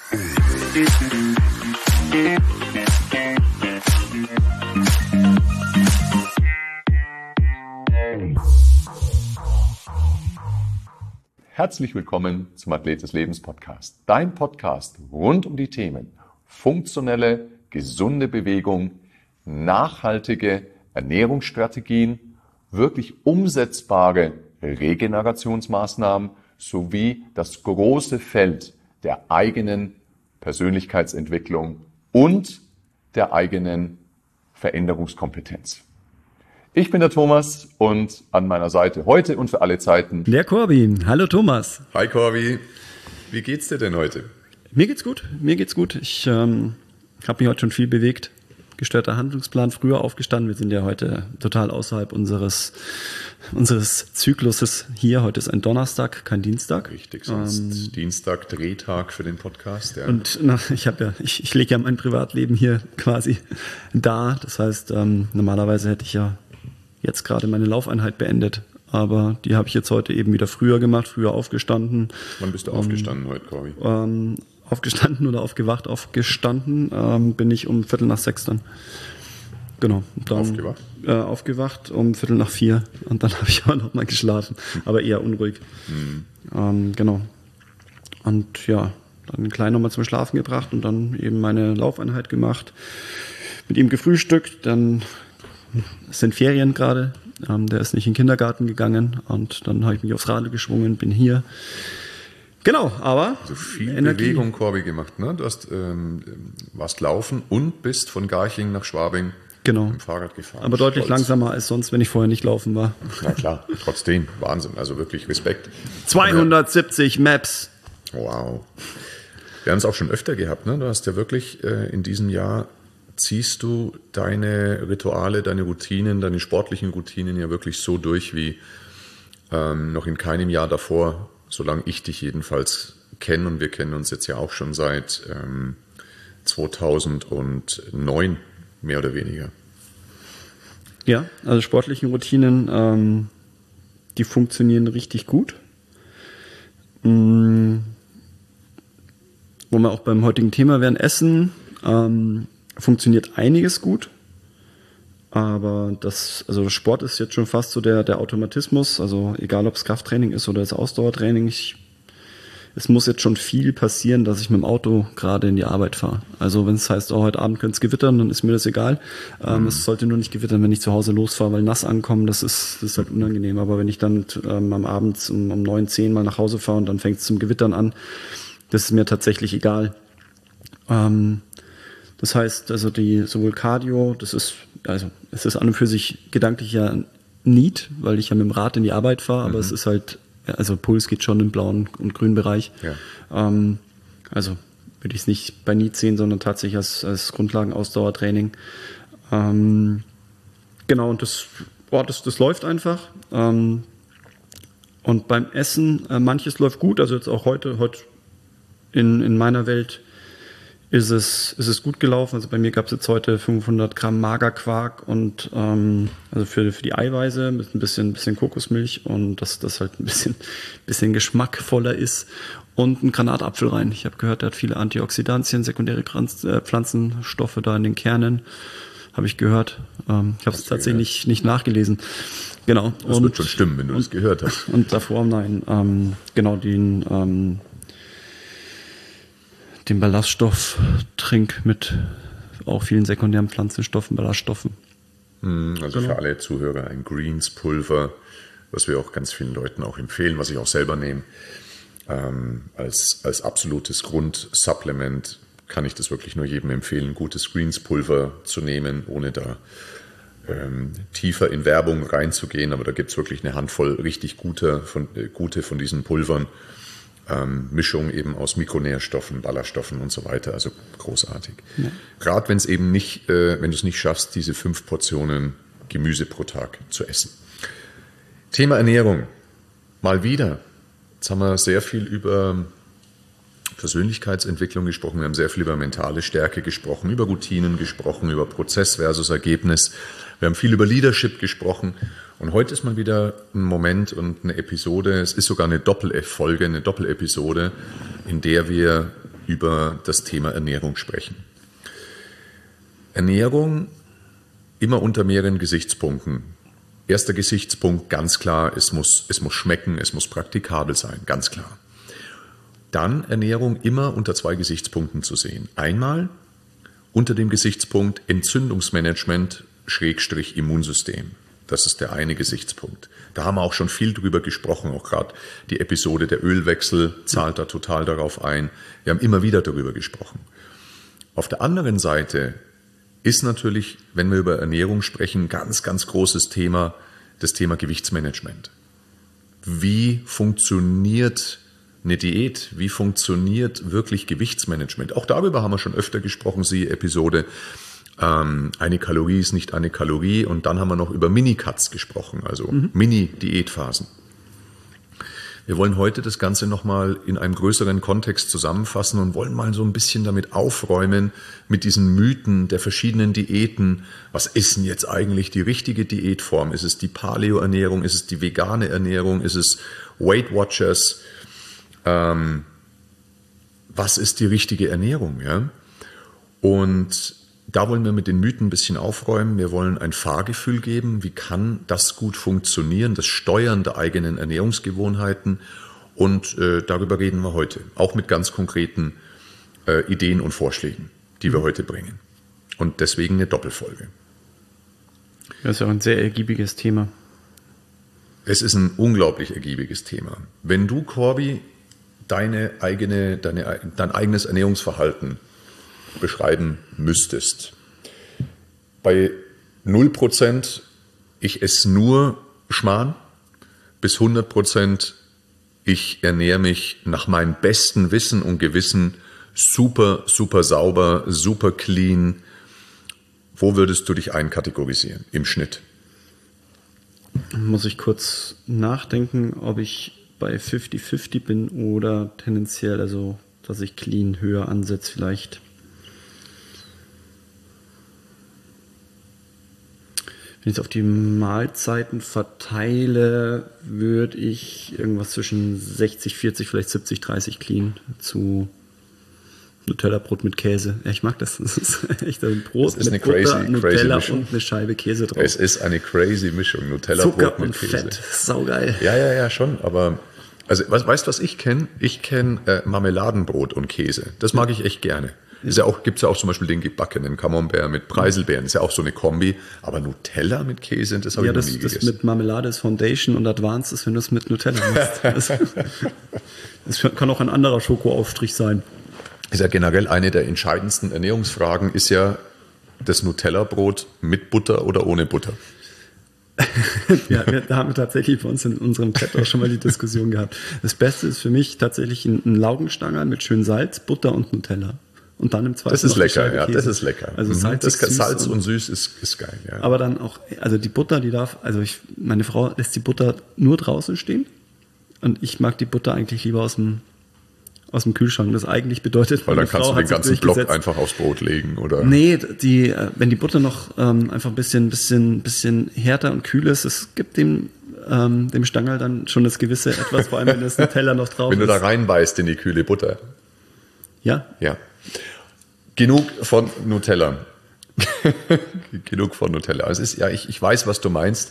Herzlich willkommen zum Athlet des Lebens Podcast. Dein Podcast rund um die Themen funktionelle, gesunde Bewegung, nachhaltige Ernährungsstrategien, wirklich umsetzbare Regenerationsmaßnahmen sowie das große Feld der eigenen Persönlichkeitsentwicklung und der eigenen Veränderungskompetenz. Ich bin der Thomas und an meiner Seite heute und für alle Zeiten der Corby. Hallo Thomas. Hi Corby. Wie geht's dir denn heute? Mir geht's gut. Ich habe mich heute schon viel bewegt. Gestörter Handlungsplan, früher aufgestanden. Wir sind ja heute total außerhalb unseres Zykluses hier. Heute ist ein Donnerstag, kein Dienstag. Richtig, sonst Dienstag, Drehtag für den Podcast. Ja. Und ich lege ja mein Privatleben hier quasi da. Das heißt, normalerweise hätte ich ja jetzt gerade meine Laufeinheit beendet. Aber die habe ich jetzt heute eben wieder früher gemacht, früher aufgestanden. Wann bist du aufgestanden heute, Corby? Aufgestanden oder aufgewacht? Aufgestanden bin ich um 5:45 dann. Genau. Dann, aufgewacht? Aufgewacht um 3:45 und dann habe ich aber noch mal geschlafen, aber eher unruhig. Genau. Und ja, dann den Kleinen nochmal zum Schlafen gebracht und dann eben meine Laufeinheit gemacht, mit ihm gefrühstückt, dann sind Ferien gerade, der ist nicht in den Kindergarten gegangen und dann habe ich mich aufs Rad geschwungen, bin hier. Genau, aber also viel Bewegung, Corby, gemacht, ne? Du warst laufen und bist von Garching nach Schwabing mit dem Fahrrad gefahren. Aber deutlich langsamer als sonst, wenn ich vorher nicht laufen war. Na klar, trotzdem, Wahnsinn, also wirklich Respekt. 270 Maps. Wow. Wir haben es auch schon öfter gehabt, ne? Du hast ja wirklich in diesem Jahr ziehst du deine Rituale, deine Routinen, deine sportlichen Routinen ja wirklich so durch wie noch in keinem Jahr davor, solange ich dich jedenfalls kenne. Und wir kennen uns jetzt ja auch schon seit 2009, mehr oder weniger. Ja, also sportliche Routinen, die funktionieren richtig gut. Wo wir auch beim heutigen Thema wären, Essen, funktioniert einiges gut, aber Sport ist jetzt schon fast so der Automatismus, also egal ob es Krafttraining ist oder das Ausdauertraining, es muss jetzt schon viel passieren, dass ich mit dem Auto gerade in die Arbeit fahre. Also wenn es heißt, heute Abend könnte es gewittern, dann ist mir das egal. Es sollte nur nicht gewittern, wenn ich zu Hause losfahre, weil nass ankommen, das ist halt unangenehm. Aber wenn ich dann am Abend um 9, 10 mal nach Hause fahre und dann fängt es zum Gewittern an, das ist mir tatsächlich egal. Das heißt, also sowohl Cardio, es ist an und für sich gedanklich ja neat, weil ich ja mit dem Rad in die Arbeit fahre, aber es ist halt, also Puls geht schon im blauen und grünen Bereich. Ja. Also würde ich es nicht bei neat sehen, sondern tatsächlich als Grundlagen-Ausdauertraining. Genau, und das läuft einfach. Und beim Essen, manches läuft gut, also jetzt auch heute in meiner Welt ist es gut gelaufen. Also bei mir gab es jetzt heute 500 Gramm Magerquark und also für die Eiweiße mit ein bisschen Kokosmilch und dass das halt ein bisschen geschmackvoller ist und ein Granatapfel rein. Ich habe gehört, der hat viele Antioxidantien, sekundäre Pflanzenstoffe da in den Kernen. Habe ich gehört. Ich habe es tatsächlich nicht nachgelesen. Genau. Das wird schon stimmen, wenn du das gehört hast. Und davor, genau, den Ballaststofftrink mit auch vielen sekundären Pflanzenstoffen, Ballaststoffen. Also für alle Zuhörer ein Greens-Pulver, was wir auch ganz vielen Leuten auch empfehlen, was ich auch selber nehme. Als absolutes Grundsupplement kann ich das wirklich nur jedem empfehlen, gutes Greens-Pulver zu nehmen, ohne da tiefer in Werbung reinzugehen. Aber da gibt es wirklich eine Handvoll richtig gute von diesen Pulvern. Mischung eben aus Mikronährstoffen, Ballaststoffen und so weiter, also großartig. Ja. Gerade wenn es eben nicht, wenn du es nicht schaffst, diese 5 Portionen Gemüse pro Tag zu essen. Thema Ernährung. Mal wieder. Jetzt haben wir sehr viel über Persönlichkeitsentwicklung gesprochen, wir haben sehr viel über mentale Stärke gesprochen, über Routinen gesprochen, über Prozess versus Ergebnis. Wir haben viel über Leadership gesprochen. Und heute ist mal wieder ein Moment und eine Episode, es ist sogar eine Doppelfolge, eine Doppelepisode, in der wir über das Thema Ernährung sprechen. Ernährung immer unter mehreren Gesichtspunkten. Erster Gesichtspunkt, ganz klar, es muss schmecken, es muss praktikabel sein, ganz klar. Dann Ernährung immer unter 2 Gesichtspunkten zu sehen. Einmal unter dem Gesichtspunkt Entzündungsmanagement / Immunsystem. Das ist der eine Gesichtspunkt. Da haben wir auch schon viel drüber gesprochen, auch gerade die Episode der Ölwechsel zahlt da total darauf ein. Wir haben immer wieder darüber gesprochen. Auf der anderen Seite ist natürlich, wenn wir über Ernährung sprechen, ganz, ganz großes Thema, das Thema Gewichtsmanagement. Wie funktioniert eine Diät? Wie funktioniert wirklich Gewichtsmanagement? Auch darüber haben wir schon öfter gesprochen, siehe Episode eine Kalorie ist nicht eine Kalorie. Und dann haben wir noch über Mini-Cuts gesprochen, also Mini-Diätphasen. Wir wollen heute das Ganze nochmal in einem größeren Kontext zusammenfassen und wollen mal so ein bisschen damit aufräumen, mit diesen Mythen der verschiedenen Diäten. Was ist denn jetzt eigentlich die richtige Diätform? Ist es die Paleo-Ernährung? Ist es die vegane Ernährung? Ist es Weight Watchers? Was ist die richtige Ernährung? Ja? Und da wollen wir mit den Mythen ein bisschen aufräumen. Wir wollen ein Fahrgefühl geben. Wie kann das gut funktionieren? Das Steuern der eigenen Ernährungsgewohnheiten. Und darüber reden wir heute. Auch mit ganz konkreten Ideen und Vorschlägen, die wir heute bringen. Und deswegen eine Doppelfolge. Das ist ja auch ein sehr ergiebiges Thema. Es ist ein unglaublich ergiebiges Thema. Wenn du, Corby, dein eigenes Ernährungsverhalten beschreiben müsstest. Bei 0%, ich esse nur Schmarrn, bis 100%, ich ernähre mich nach meinem besten Wissen und Gewissen super, super sauber, super clean. Wo würdest du dich einkategorisieren im Schnitt? Muss ich kurz nachdenken, ob ich bei 50-50 bin oder tendenziell, also dass ich clean höher ansetze vielleicht. Wenn ich es auf die Mahlzeiten verteile, würde ich irgendwas zwischen 60-40, vielleicht 70-30 clean zu Nutella-Brot mit Käse. Ja, ich mag das. Das ist echt ein Brot mit eine Butter, Nutella Mischung. und eine Scheibe Käse drauf. Es ist eine crazy Mischung. Nutella-Brot mit Käse. Fett. Saugeil. Ja, schon. Aber also, weißt du, was ich kenne? Ich kenne Marmeladenbrot und Käse. Das mag ich echt gerne. Gibt es ja auch zum Beispiel den gebackenen Camembert mit Preiselbeeren. Ist ja auch so eine Kombi. Aber Nutella mit Käse, das habe ich noch nie gegessen. Das mit Marmelade ist Foundation und Advanced ist, wenn du es mit Nutella machst. Das kann auch ein anderer Schokoaufstrich sein. Ist ja generell eine der entscheidendsten Ernährungsfragen, ist ja das Nutella-Brot mit Butter oder ohne Butter. Ja, da haben wir tatsächlich bei uns in unserem Chat auch schon mal die Diskussion gehabt. Das Beste ist für mich tatsächlich ein Laugenstangerl mit schön Salz, Butter und Nutella. Und dann im zweiten Das ist lecker, ja, das ist lecker. Also Salz und süß ist geil, ja. Aber dann auch, also die Butter, die darf, meine Frau lässt die Butter nur draußen stehen und ich mag die Butter eigentlich lieber aus dem Kühlschrank. Das eigentlich bedeutet, weil dann kannst du den ganzen Block einfach aufs Brot legen, oder? Nee, wenn die Butter noch einfach ein bisschen härter und kühl ist, es gibt dem Stangerl dann schon das gewisse Etwas, vor allem wenn das Nutella noch drauf ist. Wenn du da reinbeißt in die kühle Butter. Ja. Ja. Genug von Nutella. Genug von Nutella. Also ich weiß, was du meinst.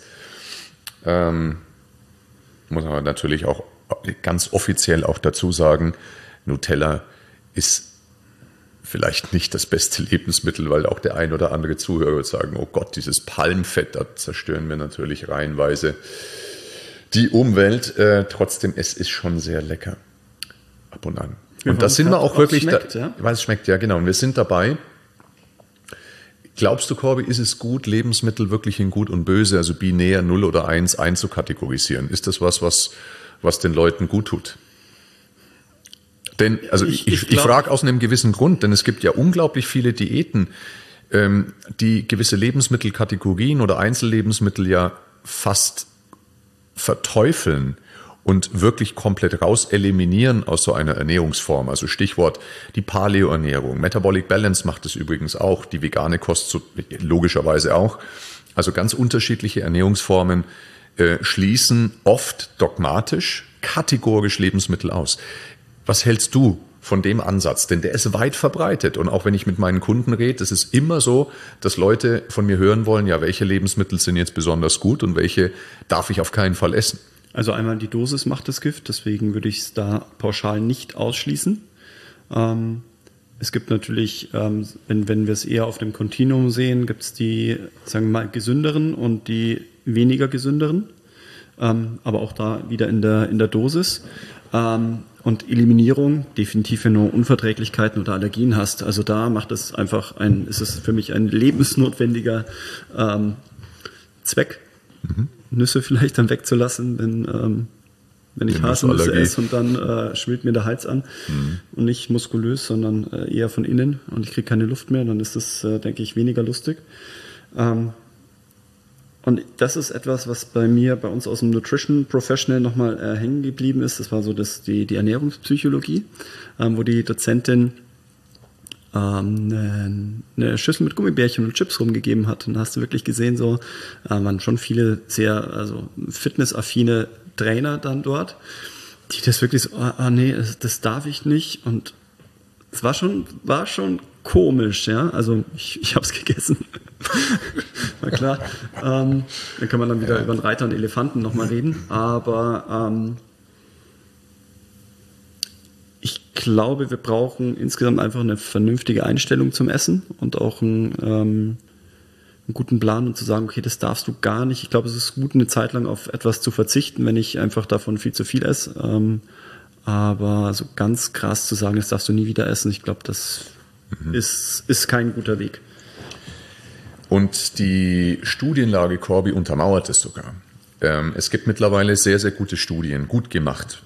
Muss man natürlich auch ganz offiziell auch dazu sagen, Nutella ist vielleicht nicht das beste Lebensmittel, weil auch der ein oder andere Zuhörer wird sagen, oh Gott, dieses Palmfett, da zerstören wir natürlich reihenweise die Umwelt. Trotzdem, es ist schon sehr lecker. Ab und an. Und da sind wir auch wirklich, weil es schmeckt, ja genau. Und wir sind dabei. Glaubst du, Corby, ist es gut, Lebensmittel wirklich in gut und böse, also binär 0 oder 1 einzukategorisieren? Ist das was den Leuten gut tut? Denn, also ich frage aus einem gewissen Grund, denn es gibt ja unglaublich viele Diäten, die gewisse Lebensmittelkategorien oder Einzellebensmittel ja fast verteufeln und wirklich komplett raus eliminieren aus so einer Ernährungsform. Also Stichwort die Paleo-Ernährung. Metabolic Balance macht es übrigens auch, die vegane Kost logischerweise auch. Also ganz unterschiedliche Ernährungsformen schließen oft dogmatisch, kategorisch Lebensmittel aus. Was hältst du von dem Ansatz, denn der ist weit verbreitet. Und auch wenn ich mit meinen Kunden rede, es ist immer so, dass Leute von mir hören wollen, ja, welche Lebensmittel sind jetzt besonders gut und welche darf ich auf keinen Fall essen. Also einmal die Dosis macht das Gift, deswegen würde ich es da pauschal nicht ausschließen. Es gibt natürlich, wenn wir es eher auf dem Kontinuum sehen, gibt es die, sagen wir mal, gesünderen und die weniger gesünderen, aber auch da wieder in der Dosis. Und Eliminierung, definitiv, wenn du Unverträglichkeiten oder Allergien hast. Also da macht es einfach ist es für mich ein lebensnotwendiger Zweck, Nüsse vielleicht dann wegzulassen, wenn ich Haselnüsse esse und dann schwillt mir der Hals an und nicht muskulös, sondern eher von innen und ich kriege keine Luft mehr, dann ist das, denke ich, weniger lustig. Und das ist etwas, was bei uns aus dem Nutrition Professional nochmal hängen geblieben ist. Das war so die Ernährungspsychologie, wo die Dozentin eine Schüssel mit Gummibärchen und Chips rumgegeben hat. Und da hast du wirklich gesehen, waren schon viele sehr fitnessaffine Trainer dann dort, die das wirklich so, nee, das darf ich nicht. Und es war schon komisch, ja. Also ich habe es gegessen. Na klar. Dann kann man dann wieder über einen Reiter und Elefanten nochmal reden. Aber ich glaube, wir brauchen insgesamt einfach eine vernünftige Einstellung zum Essen und auch einen guten Plan, um zu sagen, okay, das darfst du gar nicht. Ich glaube, es ist gut, eine Zeit lang auf etwas zu verzichten, wenn ich einfach davon viel zu viel esse. Aber so ganz krass zu sagen, das darfst du nie wieder essen, ich glaube, das ist kein guter Weg. Und die Studienlage, Corby, untermauert es sogar. Es gibt mittlerweile sehr, sehr gute Studien, gut gemacht,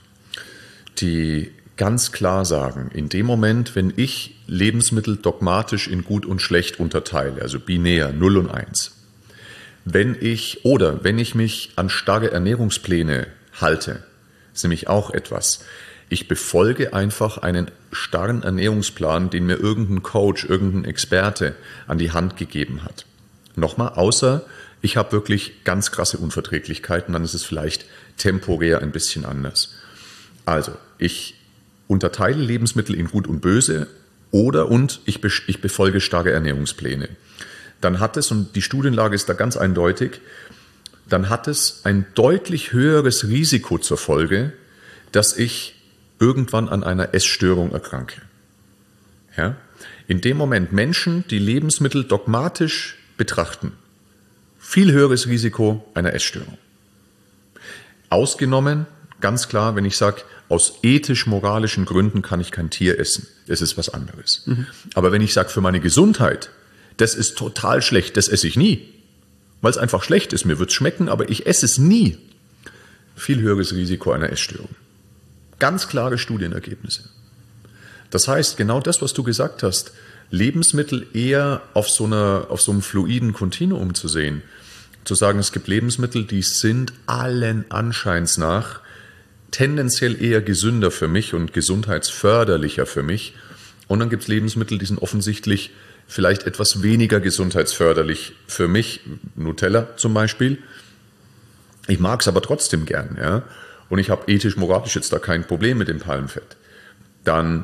die ganz klar sagen, in dem Moment, wenn ich Lebensmittel dogmatisch in gut und schlecht unterteile, also binär 0 und 1, wenn ich mich an starre Ernährungspläne halte, ist nämlich auch etwas. Ich befolge einfach einen starren Ernährungsplan, den mir irgendein Coach, irgendein Experte an die Hand gegeben hat. Nochmal, außer ich habe wirklich ganz krasse Unverträglichkeiten, dann ist es vielleicht temporär ein bisschen anders. Also, ich unterteile Lebensmittel in gut und böse und ich befolge starre Ernährungspläne. Dann hat es, und die Studienlage ist da ganz eindeutig, dann hat es ein deutlich höheres Risiko zur Folge, dass ich irgendwann an einer Essstörung erkranke. Ja? In dem Moment Menschen, die Lebensmittel dogmatisch betrachten, viel höheres Risiko einer Essstörung. Ausgenommen, ganz klar, wenn ich sage, aus ethisch-moralischen Gründen kann ich kein Tier essen. Das ist was anderes. Aber wenn ich sage, für meine Gesundheit, das ist total schlecht, das esse ich nie, weil es einfach schlecht ist, mir wird es schmecken, aber ich esse es nie. Viel höheres Risiko einer Essstörung. Ganz klare Studienergebnisse. Das heißt, genau das, was du gesagt hast, Lebensmittel eher auf so einem fluiden Kontinuum zu sehen. Zu sagen, es gibt Lebensmittel, die sind allen Anscheins nach tendenziell eher gesünder für mich und gesundheitsförderlicher für mich. Und dann gibt es Lebensmittel, die sind offensichtlich vielleicht etwas weniger gesundheitsförderlich für mich. Nutella zum Beispiel. Ich mag es aber trotzdem gern, ja. Und ich habe ethisch-moralisch jetzt da kein Problem mit dem Palmfett. Dann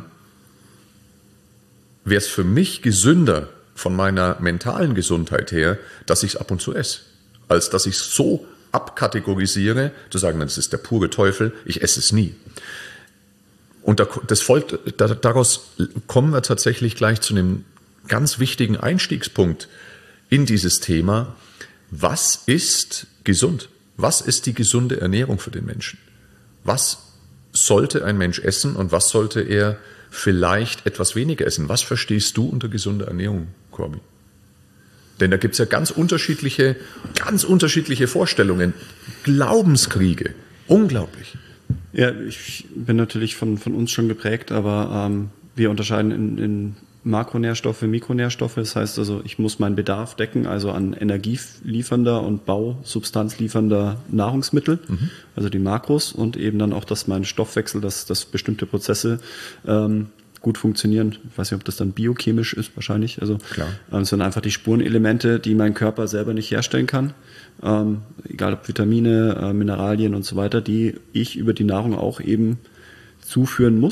wäre es für mich gesünder von meiner mentalen Gesundheit her, dass ich es ab und zu esse, als dass ich es so abkategorisiere, zu sagen, das ist der pure Teufel, ich esse es nie. Und daraus kommen wir tatsächlich gleich zu einem ganz wichtigen Einstiegspunkt in dieses Thema. Was ist gesund? Was ist die gesunde Ernährung für den Menschen? Was sollte ein Mensch essen und was sollte er vielleicht etwas weniger essen? Was verstehst du unter gesunder Ernährung, Corby? Denn da gibt es ja ganz unterschiedliche Vorstellungen, Glaubenskriege. Unglaublich. Ja, ich bin natürlich von uns schon geprägt, aber wir unterscheiden in Makronährstoffe, Mikronährstoffe. Das heißt also, ich muss meinen Bedarf decken, also an energieliefernder und bausubstanzliefernder Nahrungsmittel, also die Makros, und eben dann auch, dass mein Stoffwechsel, dass bestimmte Prozesse gut funktionieren. Ich weiß nicht, ob das dann biochemisch ist, wahrscheinlich. Also es sind einfach die Spurenelemente, die mein Körper selber nicht herstellen kann. Egal ob Vitamine, Mineralien und so weiter, die ich über die Nahrung auch eben zuführen muss.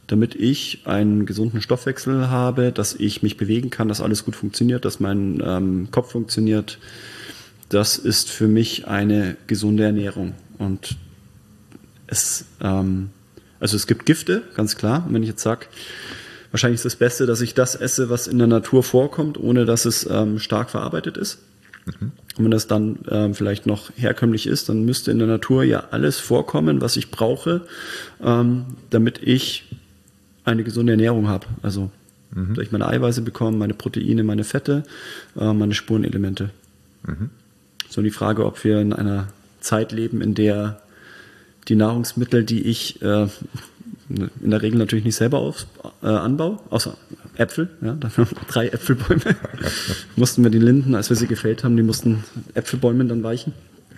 damit ich einen gesunden Stoffwechsel habe, dass ich mich bewegen kann, dass alles gut funktioniert, dass mein Kopf funktioniert. Das ist für mich eine gesunde Ernährung. Und es gibt Gifte, ganz klar. Und wenn ich jetzt sage, wahrscheinlich ist das Beste, dass ich das esse, was in der Natur vorkommt, ohne dass es stark verarbeitet ist. Und wenn das dann vielleicht noch herkömmlich ist, dann müsste in der Natur ja alles vorkommen, was ich brauche, damit ich eine gesunde Ernährung habe. Also, dass ich meine Eiweiße bekomme, meine Proteine, meine Fette, meine Spurenelemente. So die Frage, ob wir in einer Zeit leben, in der die Nahrungsmittel, die ich in der Regel natürlich nicht selber anbaue, außer Äpfel, ja, dann 3 Äpfelbäume, mussten wir die Linden, als wir sie gefällt haben, die mussten Äpfelbäume dann weichen.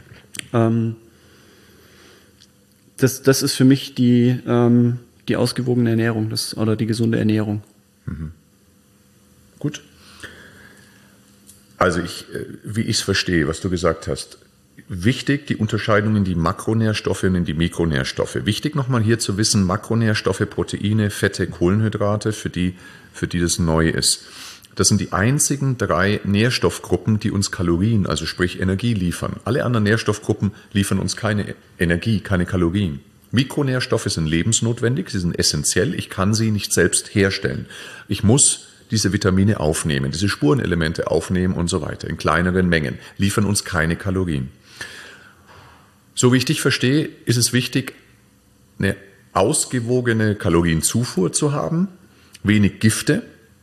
Das ist für mich die ausgewogene Ernährung oder die gesunde Ernährung. Gut. Also wie ich es verstehe, was du gesagt hast, wichtig die Unterscheidung in die Makronährstoffe und in die Mikronährstoffe. Wichtig nochmal hier zu wissen, Makronährstoffe, Proteine, Fette, Kohlenhydrate, für die das neu ist. Das sind die einzigen 3 Nährstoffgruppen, die uns Kalorien, also sprich Energie liefern. Alle anderen Nährstoffgruppen liefern uns keine Energie, keine Kalorien. Mikronährstoffe sind lebensnotwendig, sie sind essentiell, ich kann sie nicht selbst herstellen. Ich muss diese Vitamine aufnehmen, diese Spurenelemente aufnehmen und so weiter, in kleineren Mengen, liefern uns keine Kalorien. So wie ich dich verstehe, ist es wichtig, eine ausgewogene Kalorienzufuhr zu haben, wenig Gifte,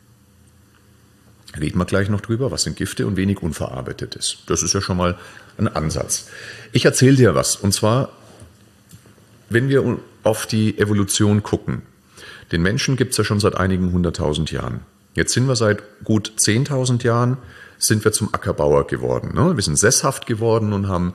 reden wir gleich noch drüber, was sind Gifte, und wenig Unverarbeitetes. Das ist ja schon mal ein Ansatz. Ich erzähle dir was, und zwar, wenn wir auf die Evolution gucken, den Menschen gibt es ja schon seit einigen 100.000 Jahren. Jetzt sind wir seit gut 10.000 Jahren, sind wir zum Ackerbauer geworden. Ne? Wir sind sesshaft geworden und haben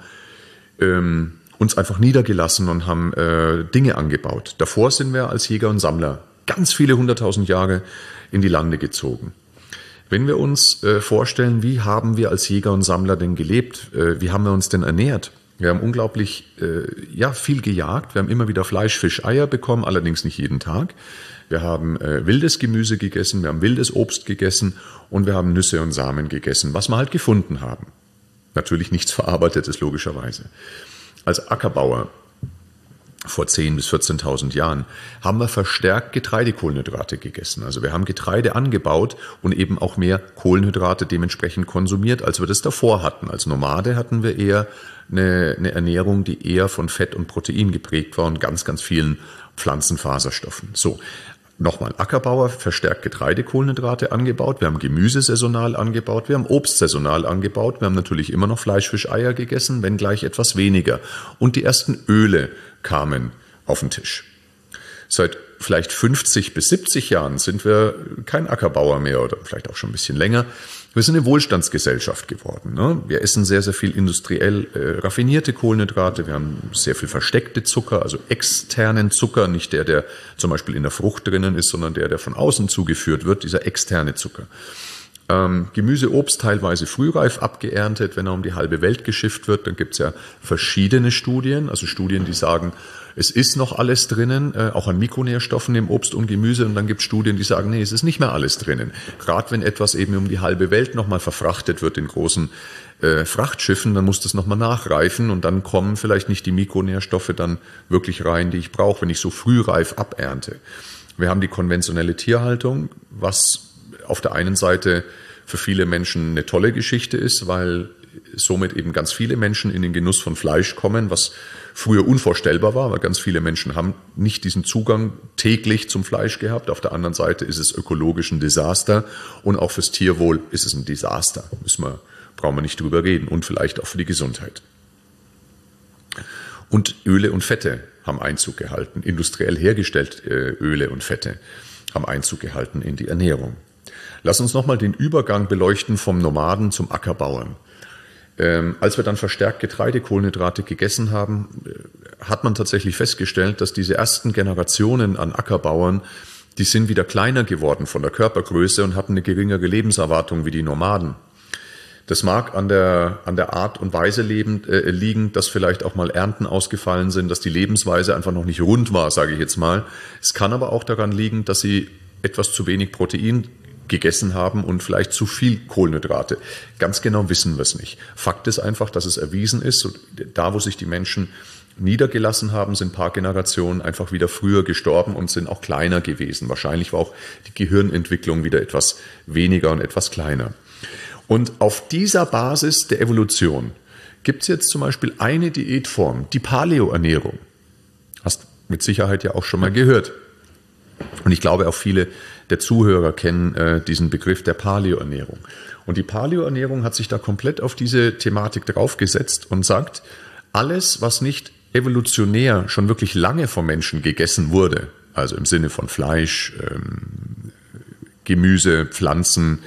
uns einfach niedergelassen und haben Dinge angebaut. Davor sind wir als Jäger und Sammler ganz viele 100.000 Jahre in die Lande gezogen. Wenn wir uns vorstellen, wie haben wir als Jäger und Sammler denn gelebt? Wie haben wir uns denn ernährt? Wir haben unglaublich viel gejagt. Wir haben immer wieder Fleisch, Fisch, Eier bekommen, allerdings nicht jeden Tag. Wir haben wildes Gemüse gegessen, wir haben wildes Obst gegessen und wir haben Nüsse und Samen gegessen, was wir halt gefunden haben. Natürlich nichts Verarbeitetes, logischerweise. Als Ackerbauer vor 10.000 bis 14.000 Jahren haben wir verstärkt Getreidekohlenhydrate gegessen. Also wir haben Getreide angebaut und eben auch mehr Kohlenhydrate dementsprechend konsumiert, als wir das davor hatten. Als Nomade hatten wir eher eine Ernährung, die eher von Fett und Protein geprägt war und ganz, ganz vielen Pflanzenfaserstoffen. So, nochmal, Ackerbauer verstärkt Getreidekohlenhydrate angebaut, wir haben Gemüse saisonal angebaut, wir haben Obst saisonal angebaut, wir haben natürlich immer noch Fleisch, Fisch, Eier gegessen, wenn gleich etwas weniger. Und die ersten Öle kamen auf den Tisch. Seit vielleicht 50 bis 70 Jahren sind wir kein Ackerbauer mehr oder vielleicht auch schon ein bisschen länger. Wir sind eine Wohlstandsgesellschaft geworden. Ne? Wir essen sehr, sehr viel industriell raffinierte Kohlenhydrate. Wir haben sehr viel versteckte Zucker, also externen Zucker, nicht der zum Beispiel in der Frucht drinnen ist, sondern der von außen zugeführt wird, dieser externe Zucker. Gemüse, Obst teilweise frühreif abgeerntet, wenn er um die halbe Welt geschifft wird. Dann gibt es ja verschiedene Studien, also Studien, die sagen, es ist noch alles drinnen, auch an Mikronährstoffen im Obst und Gemüse. Und dann gibt es Studien, die sagen, nee, es ist nicht mehr alles drinnen. Gerade wenn etwas eben um die halbe Welt nochmal verfrachtet wird in großen Frachtschiffen, dann muss das nochmal nachreifen und dann kommen vielleicht nicht die Mikronährstoffe dann wirklich rein, die ich brauche, wenn ich so frühreif abernte. Wir haben die konventionelle Tierhaltung, was auf der einen Seite für viele Menschen eine tolle Geschichte ist, weil somit eben ganz viele Menschen in den Genuss von Fleisch kommen, was früher unvorstellbar war, weil ganz viele Menschen haben nicht diesen Zugang täglich zum Fleisch gehabt. Auf der anderen Seite ist es ökologisch ein Desaster und auch fürs Tierwohl ist es ein Desaster. Brauchen wir nicht drüber reden und vielleicht auch für die Gesundheit. Und Öle und Fette haben Einzug gehalten, industriell hergestellt Öle und Fette haben Einzug gehalten in die Ernährung. Lass uns nochmal den Übergang beleuchten vom Nomaden zum Ackerbauern. Als wir dann verstärkt Getreidekohlenhydrate gegessen haben, hat man tatsächlich festgestellt, dass diese ersten Generationen an Ackerbauern, die sind wieder kleiner geworden von der Körpergröße und hatten eine geringere Lebenserwartung wie die Nomaden. Das mag an der Art und Weise liegen, dass vielleicht auch mal Ernten ausgefallen sind, dass die Lebensweise einfach noch nicht rund war, sage ich jetzt mal. Es kann aber auch daran liegen, dass sie etwas zu wenig Protein gegessen haben und vielleicht zu viel Kohlenhydrate. Ganz genau wissen wir es nicht. Fakt ist einfach, dass es erwiesen ist, da wo sich die Menschen niedergelassen haben, sind ein paar Generationen einfach wieder früher gestorben und sind auch kleiner gewesen. Wahrscheinlich war auch die Gehirnentwicklung wieder etwas weniger und etwas kleiner. Und auf dieser Basis der Evolution gibt es jetzt zum Beispiel eine Diätform, die Paleo-Ernährung. Hast mit Sicherheit ja auch schon mal gehört. Und ich glaube, auch viele der Zuhörer kennen diesen Begriff der Paleo-Ernährung. Und die Paleo-Ernährung hat sich da komplett auf diese Thematik draufgesetzt und sagt, alles, was nicht evolutionär schon wirklich lange vom Menschen gegessen wurde, also im Sinne von Fleisch, Gemüse, Pflanzen,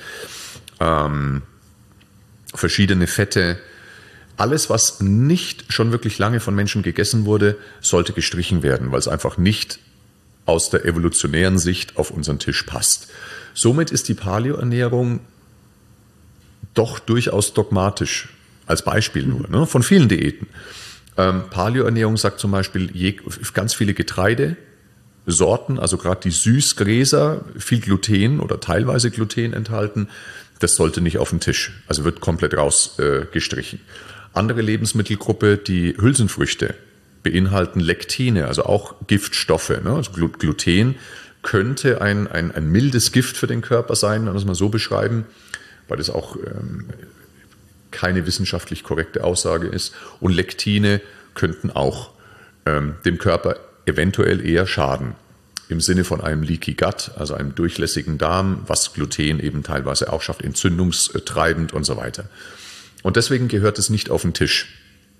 verschiedene Fette, alles, was nicht schon wirklich lange von Menschen gegessen wurde, sollte gestrichen werden, weil es einfach nicht aus der evolutionären Sicht auf unseren Tisch passt. Somit ist die Paleo-Ernährung doch durchaus dogmatisch, als Beispiel nur, ne, von vielen Diäten. Paleo-Ernährung sagt zum Beispiel ganz viele Getreidesorten, also gerade die Süßgräser, viel Gluten oder teilweise Gluten enthalten, das sollte nicht auf den Tisch, also wird komplett rausgestrichen. Andere Lebensmittelgruppe, die Hülsenfrüchte, beinhalten Lektine, also auch Giftstoffe. Ne? Also Gluten könnte ein mildes Gift für den Körper sein, wenn wir es mal so beschreiben, weil das auch keine wissenschaftlich korrekte Aussage ist. Und Lektine könnten auch dem Körper eventuell eher schaden. Im Sinne von einem Leaky Gut, also einem durchlässigen Darm, was Gluten eben teilweise auch schafft, entzündungstreibend und so weiter. Und deswegen gehört es nicht auf den Tisch.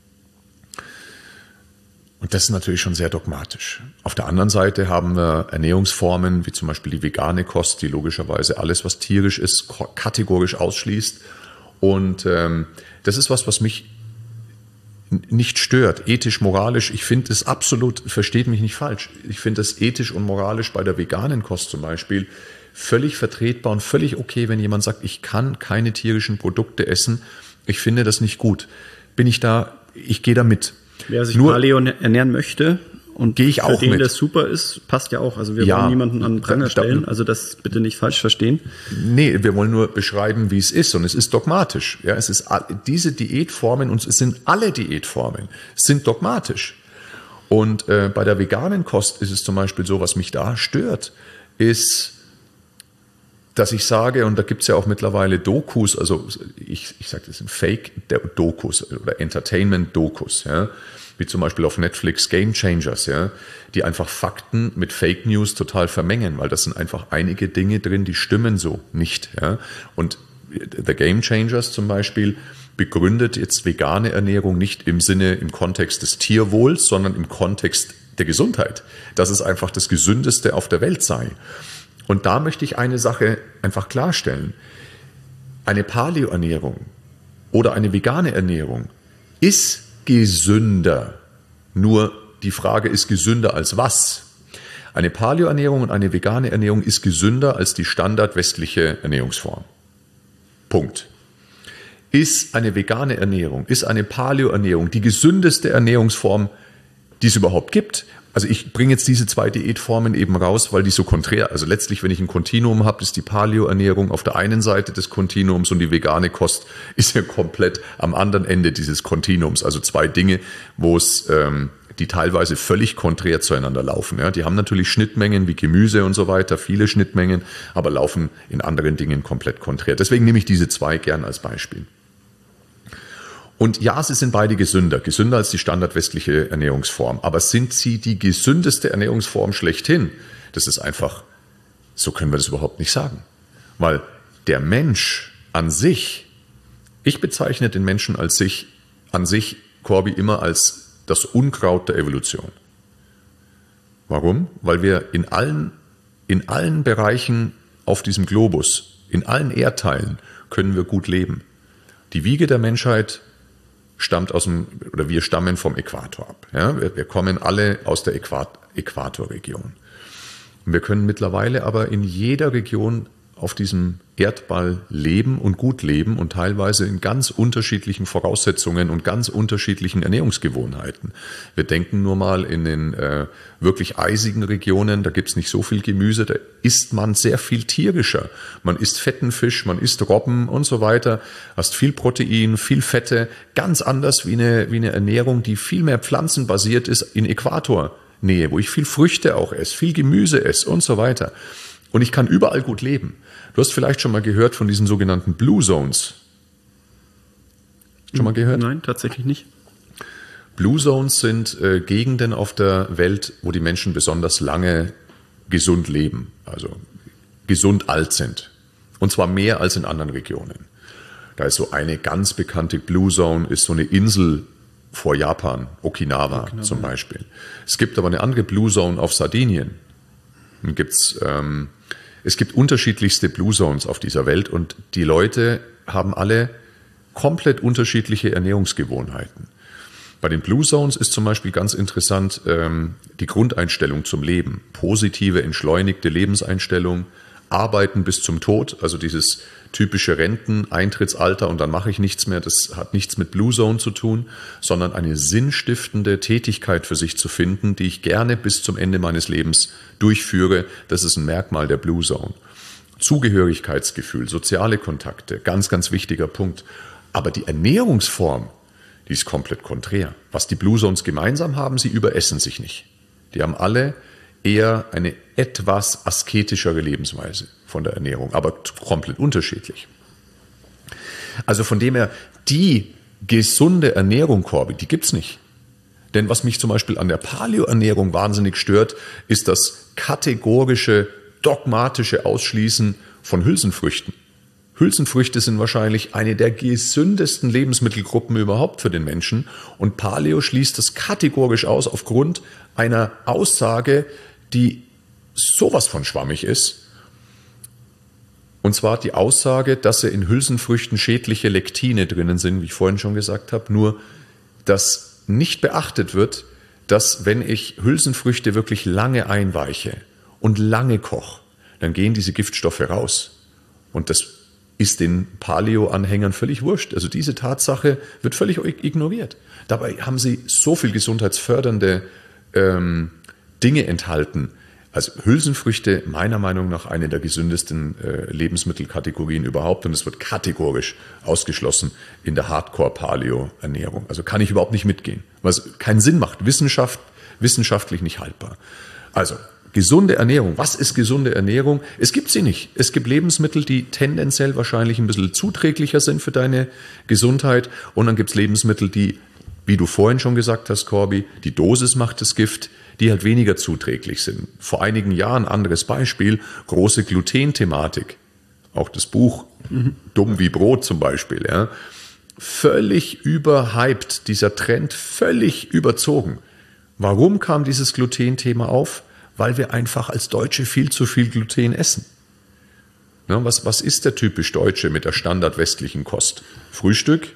Und das ist natürlich schon sehr dogmatisch. Auf der anderen Seite haben wir Ernährungsformen, wie zum Beispiel die vegane Kost, die logischerweise alles, was tierisch ist, kategorisch ausschließt. Und das ist was mich nicht stört, ethisch, moralisch. Ich finde es absolut, versteht mich nicht falsch, ich finde es ethisch und moralisch bei der veganen Kost zum Beispiel völlig vertretbar und völlig okay, wenn jemand sagt, ich kann keine tierischen Produkte essen. Ich finde das nicht gut. Ich gehe da mit. Wer sich Paleo ernähren möchte und gehe ich auch für den mit. Das super ist, passt ja auch. Also wir wollen niemanden an den Pranger stellen, also das bitte nicht falsch verstehen. Nee, wir wollen nur beschreiben, wie es ist und es ist dogmatisch. Ja, es ist diese Diätformen und es sind alle Diätformen, sind dogmatisch. Und bei der veganen Kost ist es zum Beispiel so, was mich da stört, ist, dass ich sage, und da gibt es ja auch mittlerweile Dokus, also ich sage, das sind Fake-Dokus oder Entertainment-Dokus, ja, wie zum Beispiel auf Netflix Game Changers, ja, die einfach Fakten mit Fake News total vermengen, weil das sind einfach einige Dinge drin, die stimmen so nicht. Ja. Und The Game Changers zum Beispiel begründet jetzt vegane Ernährung nicht im Kontext des Tierwohls, sondern im Kontext der Gesundheit, dass es einfach das Gesündeste auf der Welt sei. Und da möchte ich eine Sache einfach klarstellen. Eine Paleo-Ernährung oder eine vegane Ernährung ist gesünder. Nur die Frage ist gesünder als was? Eine Paleo-Ernährung und eine vegane Ernährung ist gesünder als die standardwestliche Ernährungsform. Punkt. Ist eine vegane Ernährung, ist eine Paleo-Ernährung die gesündeste Ernährungsform, die es überhaupt gibt? Also ich bringe jetzt diese zwei Diätformen eben raus, weil die so konträr, also letztlich, wenn ich ein Kontinuum habe, ist die Paleo-Ernährung auf der einen Seite des Kontinuums und die vegane Kost ist ja komplett am anderen Ende dieses Kontinuums. Also zwei Dinge, die teilweise völlig konträr zueinander laufen. Ja, die haben natürlich Schnittmengen wie Gemüse und so weiter, viele Schnittmengen, aber laufen in anderen Dingen komplett konträr. Deswegen nehme ich diese zwei gern als Beispiel. Und ja, sie sind beide gesünder als die standardwestliche Ernährungsform. Aber sind sie die gesündeste Ernährungsform schlechthin? Das ist einfach, so können wir das überhaupt nicht sagen. Weil der Mensch an sich, ich bezeichne den Menschen an sich, Corby, immer als das Unkraut der Evolution. Warum? Weil wir in allen Bereichen auf diesem Globus, in allen Erdteilen, können wir gut leben. Die Wiege der Menschheit wir stammen vom Äquator ab. Ja, wir kommen alle aus der Äquatorregion. Und wir können mittlerweile aber in jeder Region auf diesem Erdball leben und gut leben und teilweise in ganz unterschiedlichen Voraussetzungen und ganz unterschiedlichen Ernährungsgewohnheiten. Wir denken nur mal in den wirklich eisigen Regionen, da gibt es nicht so viel Gemüse, da isst man sehr viel tierischer. Man isst fetten Fisch, man isst Robben und so weiter, hast viel Protein, viel Fette, ganz anders wie eine Ernährung, die viel mehr pflanzenbasiert ist in Äquatornähe, wo ich viel Früchte auch esse, viel Gemüse esse und so weiter. Und ich kann überall gut leben. Du hast vielleicht schon mal gehört von diesen sogenannten Blue Zones. Schon mal gehört? Nein, tatsächlich nicht. Blue Zones sind Gegenden auf der Welt, wo die Menschen besonders lange gesund leben, also gesund alt sind. Und zwar mehr als in anderen Regionen. Da ist so eine ganz bekannte Blue Zone, ist so eine Insel vor Japan, Okinawa zum Beispiel. Es gibt aber eine andere Blue Zone auf Sardinien. Es gibt unterschiedlichste Blue Zones auf dieser Welt und die Leute haben alle komplett unterschiedliche Ernährungsgewohnheiten. Bei den Blue Zones ist zum Beispiel ganz interessant die Grundeinstellung zum Leben. Positive, entschleunigte Lebenseinstellung, Arbeiten bis zum Tod, also dieses typische Renteneintrittsalter und dann mache ich nichts mehr, das hat nichts mit Blue Zone zu tun, sondern eine sinnstiftende Tätigkeit für sich zu finden, die ich gerne bis zum Ende meines Lebens durchführe. Das ist ein Merkmal der Blue Zone. Zugehörigkeitsgefühl, soziale Kontakte, ganz, ganz wichtiger Punkt. Aber die Ernährungsform, die ist komplett konträr. Was die Blue Zones gemeinsam haben, sie überessen sich nicht. Die haben alle eher eine etwas asketischere Lebensweise von der Ernährung, aber komplett unterschiedlich. Also von dem her, die gesunde Ernährung, Corby, die gibt's nicht. Denn was mich zum Beispiel an der Paleo-Ernährung wahnsinnig stört, ist das kategorische, dogmatische Ausschließen von Hülsenfrüchten. Hülsenfrüchte sind wahrscheinlich eine der gesündesten Lebensmittelgruppen überhaupt für den Menschen. Und Paleo schließt das kategorisch aus aufgrund einer Aussage, die sowas von schwammig ist. Und zwar die Aussage, dass in Hülsenfrüchten schädliche Lektine drinnen sind, wie ich vorhin schon gesagt habe. Nur, dass nicht beachtet wird, dass wenn ich Hülsenfrüchte wirklich lange einweiche und lange koche, dann gehen diese Giftstoffe raus. Und das ist den Paleo-Anhängern völlig wurscht. Also diese Tatsache wird völlig ignoriert. Dabei haben sie so viel gesundheitsfördernde Dinge enthalten. Also Hülsenfrüchte, meiner Meinung nach, eine der gesündesten Lebensmittelkategorien überhaupt. Und es wird kategorisch ausgeschlossen in der Hardcore-Paleo-Ernährung. Also kann ich überhaupt nicht mitgehen, was keinen Sinn macht. Wissenschaftlich nicht haltbar. Also gesunde Ernährung. Was ist gesunde Ernährung? Es gibt sie nicht. Es gibt Lebensmittel, die tendenziell wahrscheinlich ein bisschen zuträglicher sind für deine Gesundheit. Und dann gibt es Lebensmittel, die, wie du vorhin schon gesagt hast, Corby, die Dosis macht das Gift, die halt weniger zuträglich sind. Vor einigen Jahren, anderes Beispiel, große Gluten-Thematik. Auch das Buch Dumm wie Brot zum Beispiel. Ja. Völlig überhyped, dieser Trend völlig überzogen. Warum kam dieses Gluten-Thema auf? Weil wir einfach als Deutsche viel zu viel Gluten essen. Ja, was ist der typisch Deutsche mit der standardwestlichen Kost? Frühstück?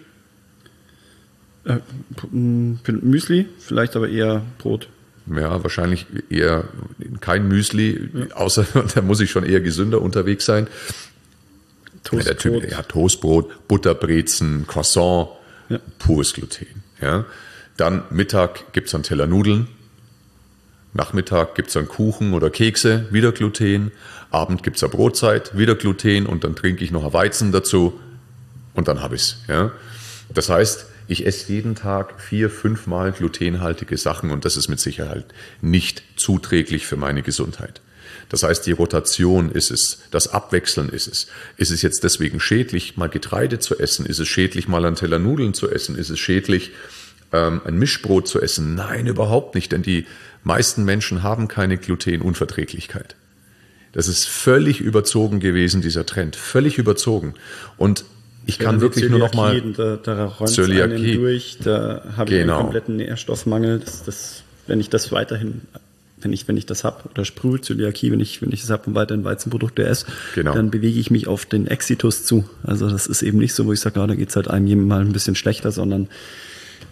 Müsli, vielleicht aber eher Brot. Ja, wahrscheinlich eher kein Müsli, außer da muss ich schon eher gesünder unterwegs sein. Toastbrot. Toastbrot, Butterbrezen, Croissant, pures Gluten. Ja. Dann Mittag gibt es einen Teller Nudeln. Nachmittag gibt es dann Kuchen oder Kekse, wieder Gluten. Abend gibt es eine Brotzeit, wieder Gluten und dann trinke ich noch ein Weizen dazu und dann habe ich es. Ja. Das heißt, ich esse jeden Tag 4-5 Mal glutenhaltige Sachen und das ist mit Sicherheit nicht zuträglich für meine Gesundheit. Das heißt, die Rotation ist es, das Abwechseln ist es. Ist es jetzt deswegen schädlich, mal Getreide zu essen? Ist es schädlich, mal einen Teller Nudeln zu essen? Ist es schädlich, ein Mischbrot zu essen? Nein, überhaupt nicht, denn die meisten Menschen haben keine Glutenunverträglichkeit. Das ist völlig überzogen gewesen, dieser Trend, völlig überzogen. Und ich kann wirklich nur noch mal da räumt es einen durch, da habe ich einen kompletten Nährstoffmangel. Wenn ich das weiterhin, wenn ich das habe, oder Sprüh-Zöliakie, wenn ich das habe und weiterhin Weizenprodukte esse, dann bewege ich mich auf den Exitus zu. Also das ist eben nicht so, wo ich sage, da geht es halt einem mal ein bisschen schlechter, sondern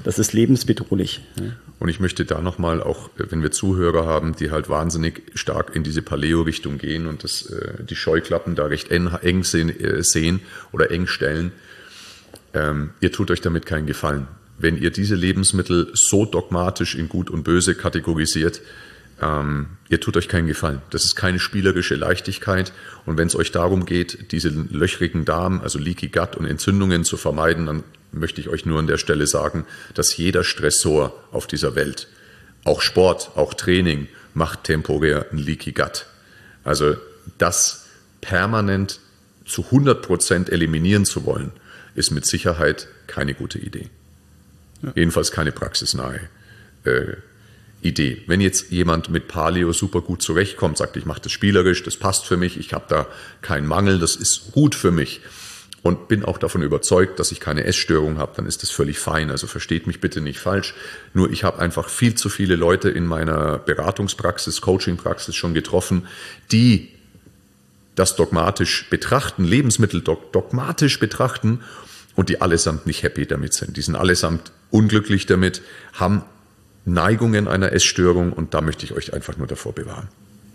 Das ist lebensbedrohlich. Ja. Und ich möchte da nochmal, auch wenn wir Zuhörer haben, die halt wahnsinnig stark in diese Paleo-Richtung gehen und die Scheuklappen da recht eng sehen oder eng stellen, ihr tut euch damit keinen Gefallen. Wenn ihr diese Lebensmittel so dogmatisch in Gut und Böse kategorisiert, ihr tut euch keinen Gefallen. Das ist keine spielerische Leichtigkeit. Und wenn es euch darum geht, diese löchrigen Darm, also Leaky Gut und Entzündungen zu vermeiden, dann möchte ich euch nur an der Stelle sagen, dass jeder Stressor auf dieser Welt, auch Sport, auch Training, macht temporär ein Leaky Gut. Also das permanent zu 100% eliminieren zu wollen, ist mit Sicherheit keine gute Idee. Ja. Jedenfalls keine praxisnahe Idee. Wenn jetzt jemand mit Paleo super gut zurechtkommt, sagt, ich mache das spielerisch, das passt für mich, ich habe da keinen Mangel, das ist gut für mich und bin auch davon überzeugt, dass ich keine Essstörung habe, dann ist das völlig fein. Also versteht mich bitte nicht falsch. Nur ich habe einfach viel zu viele Leute in meiner Beratungspraxis, Coachingpraxis schon getroffen, die das dogmatisch betrachten, Lebensmittel dogmatisch betrachten und die allesamt nicht happy damit sind. Die sind allesamt unglücklich damit, haben Neigungen einer Essstörung und da möchte ich euch einfach nur davor bewahren.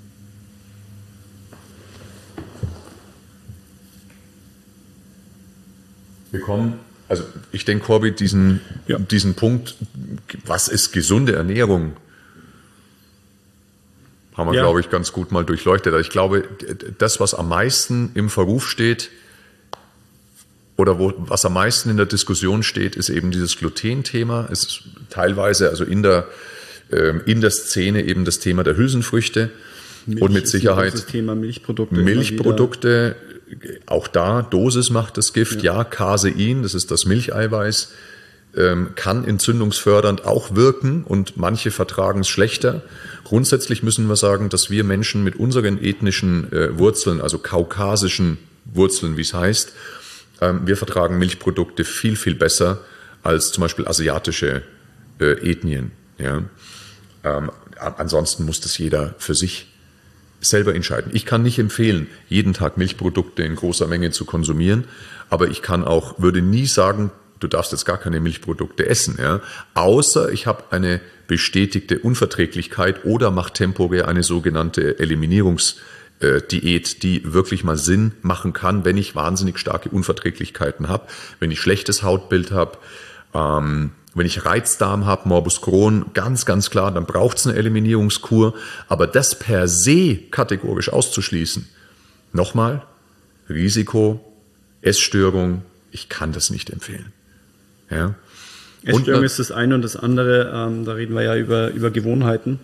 Wir kommen, also ich denke, Corby, diesen Punkt, was ist gesunde Ernährung, haben wir, glaube ich, ganz gut mal durchleuchtet. Ich glaube, das, was am meisten im Verruf steht oder was am meisten in der Diskussion steht, ist eben dieses Gluten-Thema. Es ist teilweise, also in der Szene eben das Thema der Hülsenfrüchte Milch und mit Sicherheit das Thema Milchprodukte. Milchprodukte, auch da, Dosis macht das Gift, ja, Casein, das ist das Milcheiweiß, kann entzündungsfördernd auch wirken und manche vertragen es schlechter. Grundsätzlich müssen wir sagen, dass wir Menschen mit unseren ethnischen Wurzeln, also kaukasischen Wurzeln, wie es heißt, wir vertragen Milchprodukte viel, viel besser als zum Beispiel asiatische Ethnien. Ja. Ansonsten muss das jeder für sich selber entscheiden. Ich kann nicht empfehlen, jeden Tag Milchprodukte in großer Menge zu konsumieren, aber ich würde nie sagen, du darfst jetzt gar keine Milchprodukte essen, ja, außer ich habe eine bestätigte Unverträglichkeit oder mache temporär eine sogenannte Eliminierungsdiät, die wirklich mal Sinn machen kann, wenn ich wahnsinnig starke Unverträglichkeiten habe, wenn ich schlechtes Hautbild habe, wenn ich Reizdarm habe, Morbus Crohn, ganz, ganz klar, dann braucht es eine Eliminierungskur. Aber das per se kategorisch auszuschließen, nochmal, Risiko, Essstörung, ich kann das nicht empfehlen. Ja. Essstörung ist das eine und das andere, da reden wir ja über Gewohnheiten,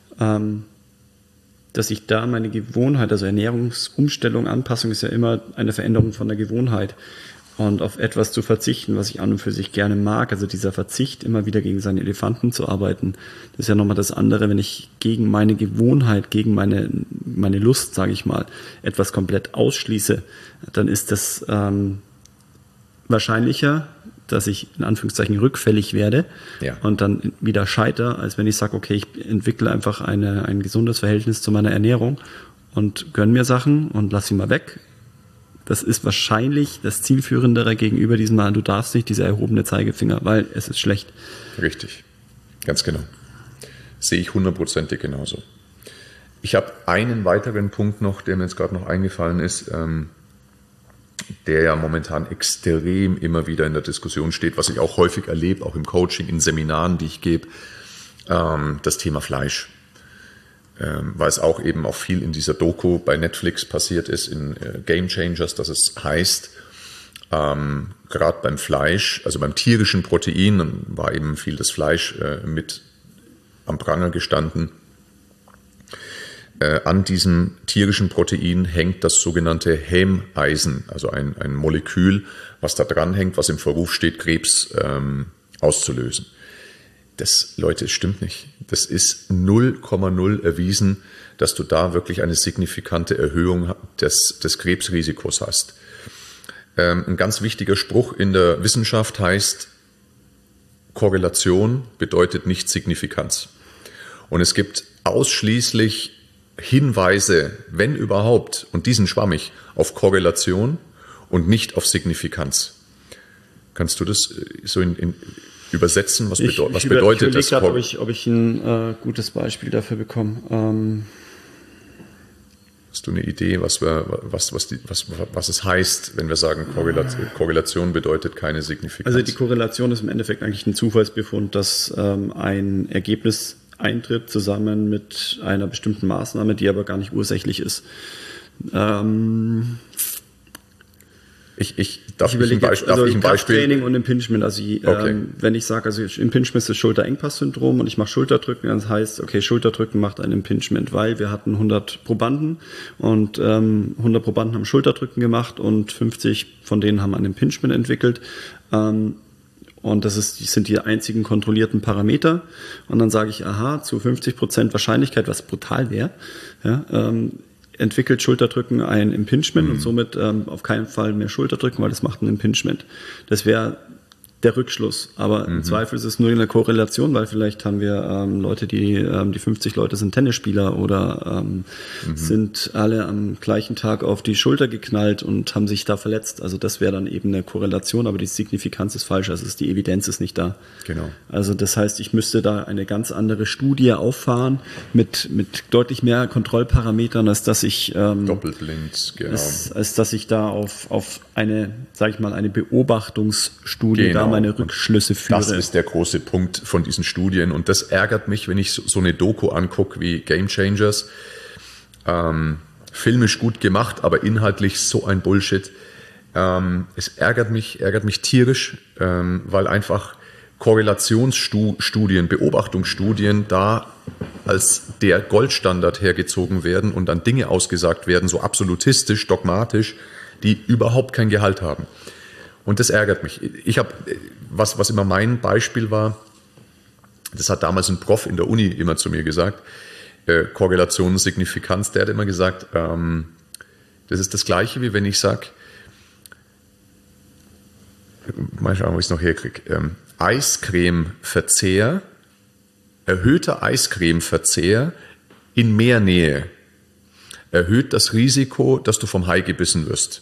dass ich da meine Gewohnheit, also Ernährungsumstellung, Anpassung ist ja immer eine Veränderung von der Gewohnheit. Und auf etwas zu verzichten, was ich an und für sich gerne mag, also dieser Verzicht, immer wieder gegen seinen Elefanten zu arbeiten, das ist ja nochmal das andere, wenn ich gegen meine Gewohnheit, gegen meine Lust, sage ich mal, etwas komplett ausschließe, dann ist das wahrscheinlicher, dass ich in Anführungszeichen rückfällig werde und dann wieder scheitere, als wenn ich sage, okay, ich entwickle einfach ein gesundes Verhältnis zu meiner Ernährung und gönne mir Sachen und lasse sie mal weg. Das ist wahrscheinlich das Zielführendere gegenüber diesem Mal, du darfst nicht, dieser erhobene Zeigefinger, weil es ist schlecht. Richtig, ganz genau. Sehe ich 100% genauso. Ich habe einen weiteren Punkt noch, der mir jetzt gerade noch eingefallen ist, der ja momentan extrem immer wieder in der Diskussion steht, was ich auch häufig erlebe, auch im Coaching, in Seminaren, die ich gebe, das Thema Fleisch. Weil es auch eben auch viel in dieser Doku bei Netflix passiert ist, in Game Changers, dass es heißt, gerade beim Fleisch, also beim tierischen Protein, dann war eben viel das Fleisch mit am Pranger gestanden. An diesem tierischen Protein hängt das sogenannte Hämeisen, also ein Molekül, was da dran hängt, was im Verruf steht, Krebs auszulösen. Das, Leute, stimmt nicht. Das ist 0,0 erwiesen, dass du da wirklich eine signifikante Erhöhung des Krebsrisikos hast. Ein ganz wichtiger Spruch in der Wissenschaft heißt, Korrelation bedeutet nicht Signifikanz. Und es gibt ausschließlich Hinweise, wenn überhaupt, und die sind schwammig, auf Korrelation und nicht auf Signifikanz. Kannst du das so übersetzen? Was bedeutet das? Ich überlege gerade, ob ich ein gutes Beispiel dafür bekomme. Hast du eine Idee, was es heißt, wenn wir sagen, Korrelation bedeutet keine Signifikanz? Also die Korrelation ist im Endeffekt eigentlich ein Zufallsbefund, dass ein Ergebnis eintritt zusammen mit einer bestimmten Maßnahme, die aber gar nicht ursächlich ist. Darf ich ein Beispiel? Krafttraining und Impingement. Also wenn ich sage, also Impingement ist das Schulter-Engpass-Syndrom und ich mache Schulterdrücken, dann heißt, okay, Schulterdrücken macht ein Impingement, weil wir hatten 100 Probanden und 100 Probanden haben Schulterdrücken gemacht und 50 von denen haben ein Impingement entwickelt. Und sind die einzigen kontrollierten Parameter. Und dann sage ich, zu 50% Wahrscheinlichkeit, was brutal wäre, entwickelt Schulterdrücken ein Impingement und somit auf keinen Fall mehr Schulterdrücken, weil das macht ein Impingement. Das wäre der Rückschluss. Aber im Zweifel ist es nur eine Korrelation, weil vielleicht haben wir Leute, die 50 Leute sind Tennisspieler oder sind alle am gleichen Tag auf die Schulter geknallt und haben sich da verletzt. Also das wäre dann eben eine Korrelation, aber die Signifikanz ist falsch. Also die Evidenz ist nicht da. Genau. Also das heißt, ich müsste da eine ganz andere Studie auffahren mit deutlich mehr Kontrollparametern, als dass ich doppelblind, genau. als dass ich da auf eine, sage ich mal, eine Beobachtungsstudie da meine Rückschlüsse führe. Das ist der große Punkt von diesen Studien und das ärgert mich, wenn ich so eine Doku angucke wie Game Changers. Filmisch gut gemacht, aber inhaltlich so ein Bullshit. Es ärgert mich tierisch, weil einfach Korrelationsstudien, Beobachtungsstudien da als der Goldstandard hergezogen werden und dann Dinge ausgesagt werden, so absolutistisch, dogmatisch, die überhaupt kein Gehalt haben. Und das ärgert mich. Ich habe, was immer mein Beispiel war, das hat damals ein Prof in der Uni immer zu mir gesagt, Korrelation, Signifikanz, der hat immer gesagt, das ist das Gleiche, wie wenn ich sage, mal schauen, wo ich es noch herkriege, Eiscremeverzehr, erhöhter Eiscremeverzehr in Meernähe erhöht das Risiko, dass du vom Hai gebissen wirst.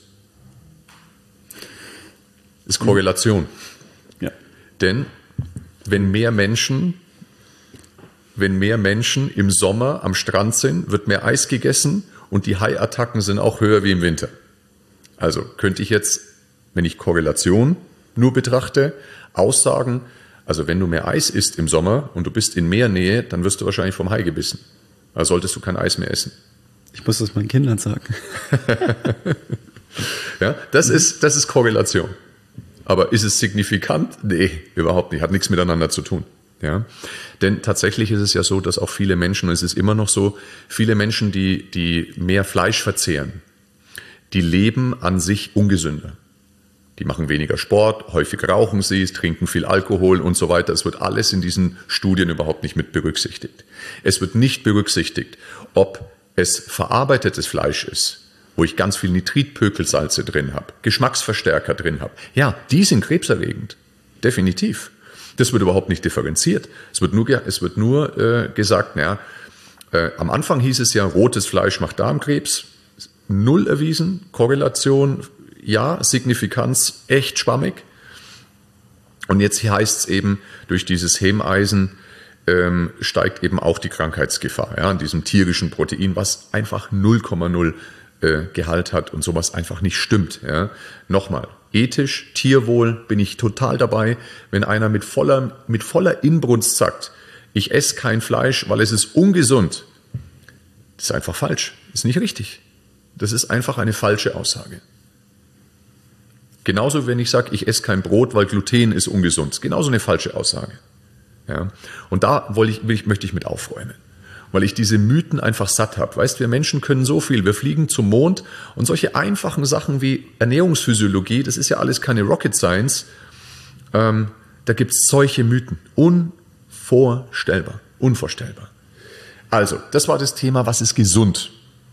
Das ist Korrelation. Ja. Denn wenn mehr Menschen im Sommer am Strand sind, wird mehr Eis gegessen und die Haiattacken sind auch höher wie im Winter. Also könnte ich jetzt, wenn ich Korrelation nur betrachte, aussagen, also wenn du mehr Eis isst im Sommer und du bist in Meernähe, dann wirst du wahrscheinlich vom Hai gebissen. Also solltest du kein Eis mehr essen. Ich muss das meinen Kindern sagen. Ja, das ist Korrelation. Aber ist es signifikant? Nee, überhaupt nicht. Hat nichts miteinander zu tun. Ja? Denn tatsächlich ist es ja so, dass auch viele Menschen, und es ist immer noch so, viele Menschen, die mehr Fleisch verzehren, die leben an sich ungesünder. Die machen weniger Sport, häufig rauchen sie, trinken viel Alkohol und so weiter. Es wird alles in diesen Studien überhaupt nicht mit berücksichtigt. Es wird nicht berücksichtigt, ob es verarbeitetes Fleisch ist, wo ich ganz viel Nitritpökelsalze drin habe, Geschmacksverstärker drin habe. Ja, die sind krebserregend. Definitiv. Das wird überhaupt nicht differenziert. Es wird nur gesagt, am Anfang hieß es ja, rotes Fleisch macht Darmkrebs. Null erwiesen. Korrelation, ja. Signifikanz, echt schwammig. Und jetzt heißt es eben, durch dieses Hemeisen steigt eben auch die Krankheitsgefahr, an diesem tierischen Protein, was einfach 0,0 Gehalt hat und sowas einfach nicht stimmt. Ja. Nochmal, ethisch, Tierwohl bin ich total dabei, wenn einer mit voller Inbrunst sagt, ich esse kein Fleisch, weil es ist ungesund. Das ist einfach falsch, das ist nicht richtig. Das ist einfach eine falsche Aussage. Genauso, wenn ich sage, ich esse kein Brot, weil Gluten ist ungesund. Das ist genauso eine falsche Aussage. Ja. Und da möchte ich mit aufräumen. Weil ich diese Mythen einfach satt habe. Weißt, wir Menschen können so viel. Wir fliegen zum Mond und solche einfachen Sachen wie Ernährungsphysiologie, das ist ja alles keine Rocket Science. Da gibt es solche Mythen. Unvorstellbar. Also, das war das Thema, was ist gesund?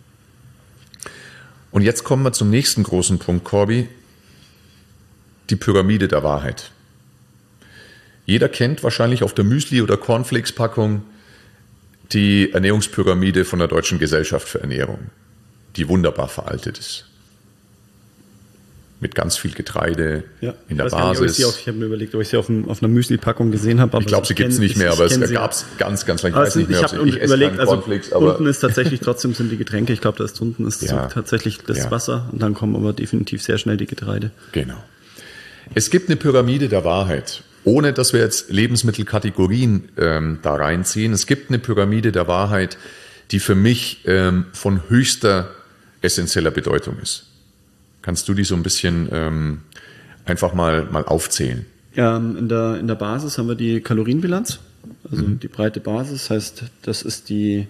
Und jetzt kommen wir zum nächsten großen Punkt, Corby. Die Pyramide der Wahrheit. Jeder kennt wahrscheinlich auf der Müsli- oder Cornflakes-Packung die Ernährungspyramide von der Deutschen Gesellschaft für Ernährung, die wunderbar veraltet ist. mit ganz viel Getreide in der Basis. Ich habe mir überlegt, ob ich sie auf einer Müsli-Packung gesehen habe. Ich glaube, sie gibt es nicht mehr, aber es gab es ganz lange. Ich weiß nicht mehr, ich überlegt, also unten ist tatsächlich trotzdem sind die Getränke. Ich glaube, unten ist tatsächlich das Wasser und dann kommen aber definitiv sehr schnell die Getreide. Genau. Es gibt eine Pyramide der Wahrheit. Ohne, dass wir jetzt Lebensmittelkategorien da reinziehen. Es gibt eine Pyramide der Wahrheit, die für mich von höchster essentieller Bedeutung ist. Kannst du die so ein bisschen einfach mal aufzählen? Ja, in der Basis haben wir die Kalorienbilanz, also die breite Basis, heißt, das ist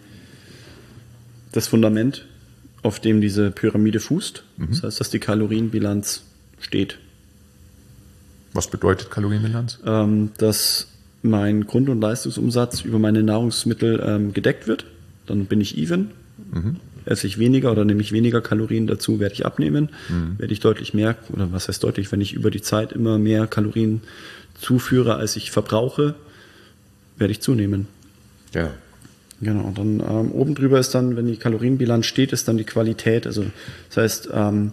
das Fundament, auf dem diese Pyramide fußt. Das heißt, dass die Kalorienbilanz steht. Was bedeutet Kalorienbilanz? Dass mein Grund- und Leistungsumsatz über meine Nahrungsmittel gedeckt wird. Dann bin ich even. Esse ich weniger oder nehme ich weniger Kalorien dazu, werde ich abnehmen. Werde ich deutlich mehr, oder was heißt deutlich, wenn ich über die Zeit immer mehr Kalorien zuführe, als ich verbrauche, werde ich zunehmen. Ja. Genau, dann oben drüber ist dann, wenn die Kalorienbilanz steht, ist dann die Qualität. Also das heißt,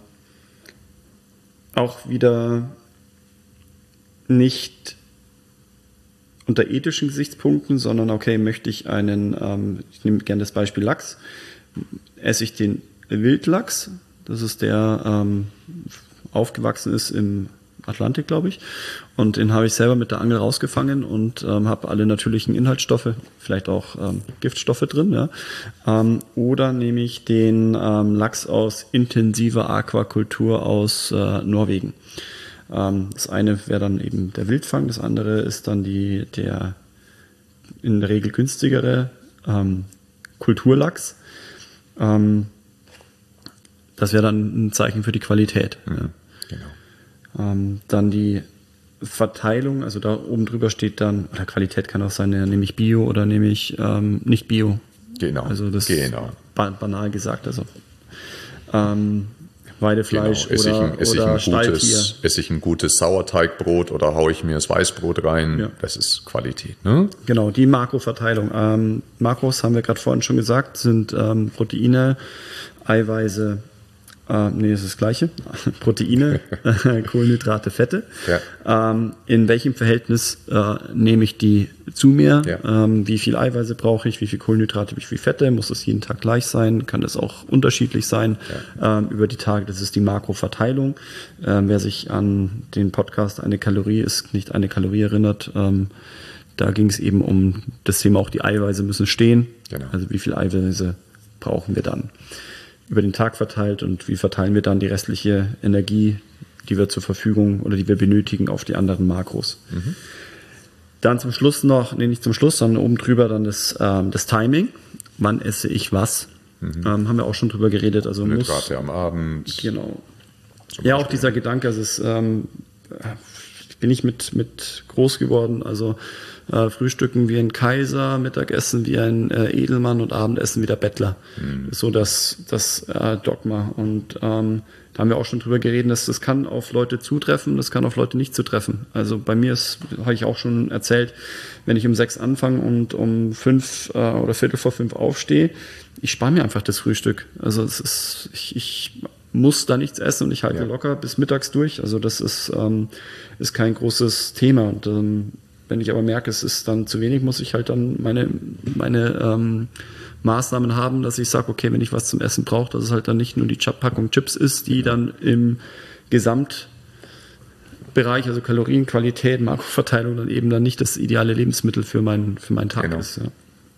auch wieder nicht unter ethischen Gesichtspunkten, sondern okay, möchte ich ich nehme gerne das Beispiel Lachs, esse ich den Wildlachs, das ist der aufgewachsen ist im Atlantik, glaube ich, und den habe ich selber mit der Angel rausgefangen und habe alle natürlichen Inhaltsstoffe, vielleicht auch Giftstoffe drin, ja. Oder nehme ich den Lachs aus intensiver Aquakultur aus Norwegen. Das eine wäre dann eben der Wildfang, das andere ist dann der in der Regel günstigere Kulturlachs. Das wäre dann ein Zeichen für die Qualität. Ja, genau. Dann die Verteilung, also da oben drüber steht dann, oder Qualität kann auch sein, ja, nehme ich Bio oder nehme ich nicht Bio. Genau. Also das ist banal gesagt. Also Weidefleisch oder Stalltier. Esse ich ein gutes Sauerteigbrot oder haue ich mir das Weißbrot rein? Ja. Das ist Qualität. Ne? Genau, die Makroverteilung. Makros, haben wir gerade vorhin schon gesagt, sind Proteine, Eiweiße, das ist das Gleiche. Proteine, Kohlenhydrate, Fette. Ja. In welchem Verhältnis nehme ich die zu mir? Ja. Wie viel Eiweiße brauche ich? Wie viel Kohlenhydrate? Wie viel Fette? Muss das jeden Tag gleich sein? Kann das auch unterschiedlich sein? Ja. Über die Tage, das ist die Makroverteilung. Wer sich an den Podcast "Eine Kalorie ist nicht eine Kalorie" erinnert, da ging es eben um das Thema, auch die Eiweiße müssen stehen. Genau. Also wie viel Eiweiße brauchen wir dann über den Tag verteilt und wie verteilen wir dann die restliche Energie, die wir zur Verfügung oder die wir benötigen, auf die anderen Makros. Dann zum Schluss noch, nicht zum Schluss, sondern oben drüber dann das Timing. Wann esse ich was? Haben wir auch schon drüber geredet. Also Hydrate am Abend. Genau. Ja, auch dieser Gedanke, also bin ich mit groß geworden, also Frühstücken wie ein Kaiser, Mittagessen wie ein Edelmann und Abendessen wie der Bettler. Das ist so das Dogma. Und da haben wir auch schon drüber geredet, dass das kann auf Leute zutreffen, das kann auf Leute nicht zutreffen. Also bei mir habe ich auch schon erzählt, wenn ich um 6 anfange und um 5 oder Viertel vor 5 aufstehe, ich spare mir einfach das Frühstück. Also ich muss da nichts essen und ich halte locker bis mittags durch. Also das ist kein großes Thema. Und wenn ich aber merke, es ist dann zu wenig, muss ich halt dann meine Maßnahmen haben, dass ich sage, okay, wenn ich was zum Essen brauche, dass es halt dann nicht nur die Packung Chips ist, die dann im Gesamtbereich, also Kalorien, Qualität, Makroverteilung, dann eben dann nicht das ideale Lebensmittel für meinen Tag ist. Ja.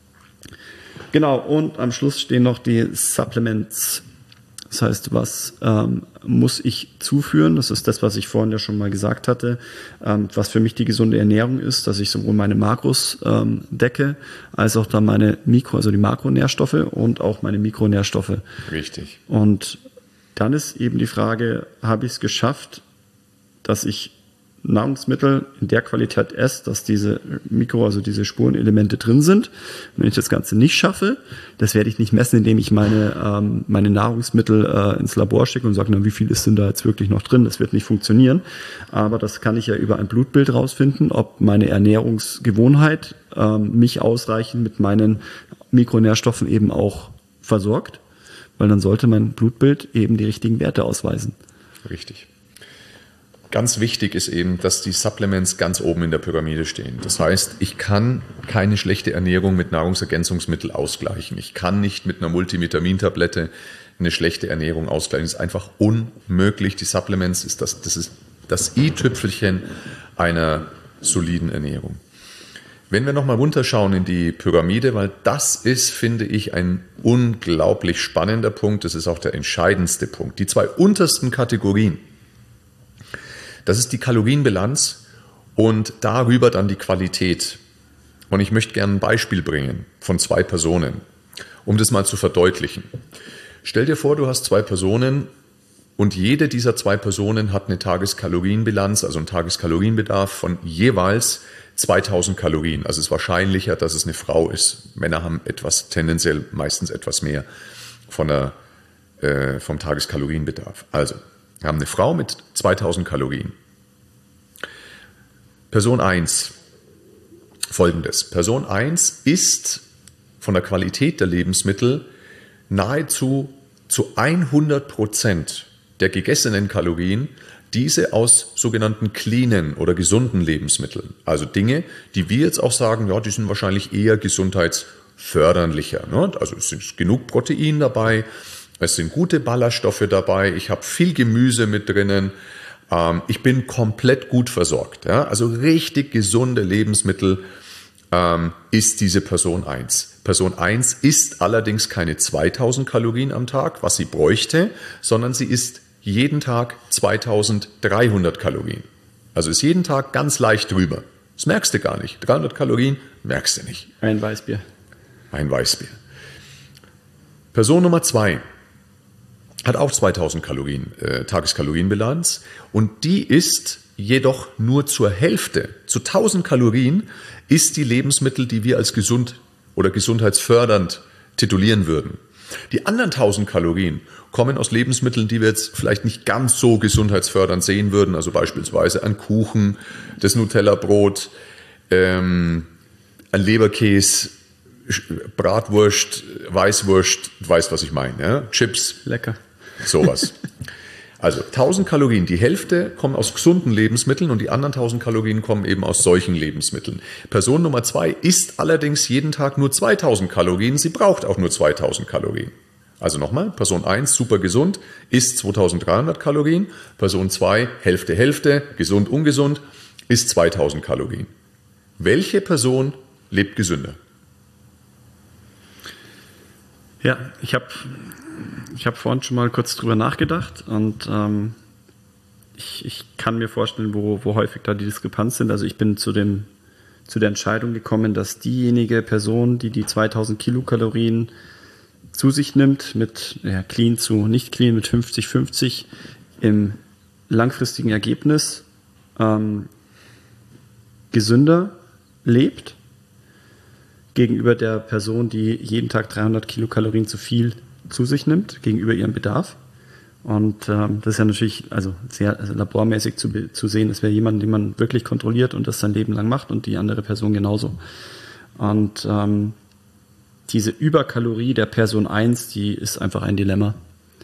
Genau, und am Schluss stehen noch die Supplements. Das heißt, was muss ich zuführen? Das ist das, was ich vorhin ja schon mal gesagt hatte, was für mich die gesunde Ernährung ist, dass ich sowohl meine Makros decke, als auch dann also die Makronährstoffe und auch meine Mikronährstoffe. Richtig. Und dann ist eben die Frage, habe ich es geschafft, dass ich Nahrungsmittel in der Qualität esse, dass diese also diese Spurenelemente drin sind. Wenn ich das Ganze nicht schaffe, das werde ich nicht messen, indem ich meine Nahrungsmittel ins Labor schicke und sage, na, wie viel ist denn da jetzt wirklich noch drin? Das wird nicht funktionieren. Aber das kann ich ja über ein Blutbild rausfinden, ob meine Ernährungsgewohnheit mich ausreichend mit meinen Mikronährstoffen eben auch versorgt, weil dann sollte mein Blutbild eben die richtigen Werte ausweisen. Richtig. ganz wichtig ist eben, dass die Supplements ganz oben in der Pyramide stehen. Das heißt, ich kann keine schlechte Ernährung mit Nahrungsergänzungsmitteln ausgleichen. Ich kann nicht mit einer Multivitamintablette eine schlechte Ernährung ausgleichen. Das ist einfach unmöglich. Die Supplements ist das i-Tüpfelchen einer soliden Ernährung. Wenn wir nochmal runterschauen in die Pyramide, weil das ist, finde ich, ein unglaublich spannender Punkt. Das ist auch der entscheidendste Punkt. Die 2 untersten Kategorien, das ist die Kalorienbilanz und darüber dann die Qualität. Und ich möchte gerne ein Beispiel bringen von 2 Personen, um das mal zu verdeutlichen. Stell dir vor, du hast 2 Personen und jede dieser 2 Personen hat eine Tageskalorienbilanz, also einen Tageskalorienbedarf von jeweils 2000 Kalorien. Also es ist wahrscheinlicher, dass es eine Frau ist. Männer haben tendenziell meistens etwas mehr vom Tageskalorienbedarf. Also, wir haben eine Frau mit 2000 Kalorien. Person 1, folgendes. Person 1 isst von der Qualität der Lebensmittel nahezu zu 100% der gegessenen Kalorien diese aus sogenannten cleanen oder gesunden Lebensmitteln. Also Dinge, die wir jetzt auch sagen, ja, die sind wahrscheinlich eher gesundheitsförderlicher. Ne? Also es ist genug Protein dabei, es sind gute Ballaststoffe dabei, ich habe viel Gemüse mit drinnen, ich bin komplett gut versorgt. Ja? Also richtig gesunde Lebensmittel ist diese Person 1. Person 1 isst allerdings keine 2000 Kalorien am Tag, was sie bräuchte, sondern sie isst jeden Tag 2300 Kalorien. Also ist jeden Tag ganz leicht drüber. Das merkst du gar nicht. 300 Kalorien merkst du nicht. Ein Weißbier. Ein Weißbier. Person Nummer 2 hat auch 2000 Kalorien, Tageskalorienbilanz und die isst jedoch nur zur Hälfte, zu 1000 Kalorien, isst die Lebensmittel, die wir als gesund oder gesundheitsfördernd titulieren würden. Die anderen 1000 Kalorien kommen aus Lebensmitteln, die wir jetzt vielleicht nicht ganz so gesundheitsfördernd sehen würden, also beispielsweise ein Kuchen, das Nutella-Brot, ein Leberkäse, Bratwurst, Weißwurst, du weißt, was ich meine, ja? Chips. Lecker. Sowas. Also 1000 Kalorien, die Hälfte kommen aus gesunden Lebensmitteln und die anderen 1000 Kalorien kommen eben aus solchen Lebensmitteln. Person Nummer 2 isst allerdings jeden Tag nur 2000 Kalorien, sie braucht auch nur 2000 Kalorien. Also nochmal, Person 1, super gesund, isst 2300 Kalorien, Person 2, Hälfte, Hälfte, gesund, ungesund, isst 2000 Kalorien. Welche Person lebt gesünder? Ja, ich habe vorhin schon mal kurz drüber nachgedacht und ich kann mir vorstellen, wo häufig da die Diskrepanz sind. Also ich bin zu der Entscheidung gekommen, dass diejenige Person, die 2000 Kilokalorien zu sich nimmt, mit clean zu nicht clean, mit 50-50 im langfristigen Ergebnis gesünder lebt, gegenüber der Person, die jeden Tag 300 Kilokalorien zu viel zu sich nimmt, gegenüber ihrem Bedarf. Und das ist ja natürlich sehr labormäßig zu sehen. Das wäre jemand, den man wirklich kontrolliert und das sein Leben lang macht und die andere Person genauso. Und diese Überkalorie der Person 1, die ist einfach ein Dilemma.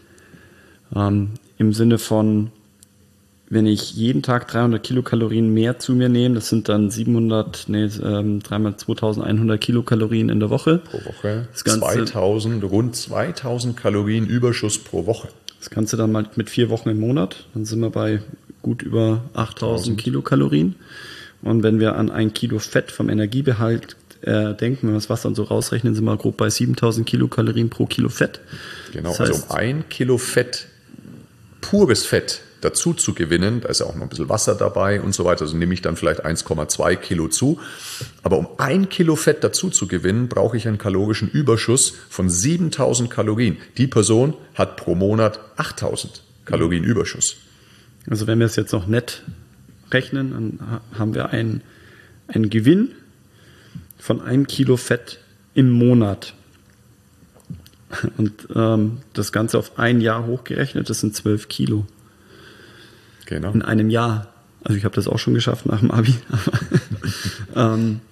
Im Sinne von, wenn ich jeden Tag 300 Kilokalorien mehr zu mir nehme, das sind dann 3 mal 2100 Kilokalorien in der Woche. Pro Woche. Rund 2000 Kalorien Überschuss pro Woche. Das Ganze dann mal mit 4 Wochen im Monat. Dann sind wir bei gut über 8000 Kilokalorien. Und wenn wir an 1 Kilo Fett vom Energiebehalt denken, wenn wir das Wasser dann so rausrechnen, sind wir grob bei 7000 Kilokalorien pro Kilo Fett. Genau, das heißt, also um 1 Kilo Fett, pures Fett, dazu zu gewinnen, da ist ja auch noch ein bisschen Wasser dabei und so weiter, also nehme ich dann vielleicht 1,2 Kilo zu. Aber um 1 Kilo Fett dazu zu gewinnen, brauche ich einen kalorischen Überschuss von 7000 Kalorien. Die Person hat pro Monat 8000 Kalorien Überschuss. Also wenn wir es jetzt noch nett rechnen, dann haben wir einen Gewinn von 1 Kilo Fett im Monat. Und das Ganze auf ein Jahr hochgerechnet, das sind 12 Kilo. Genau. In einem Jahr. Also ich habe das auch schon geschafft nach dem Abi. Und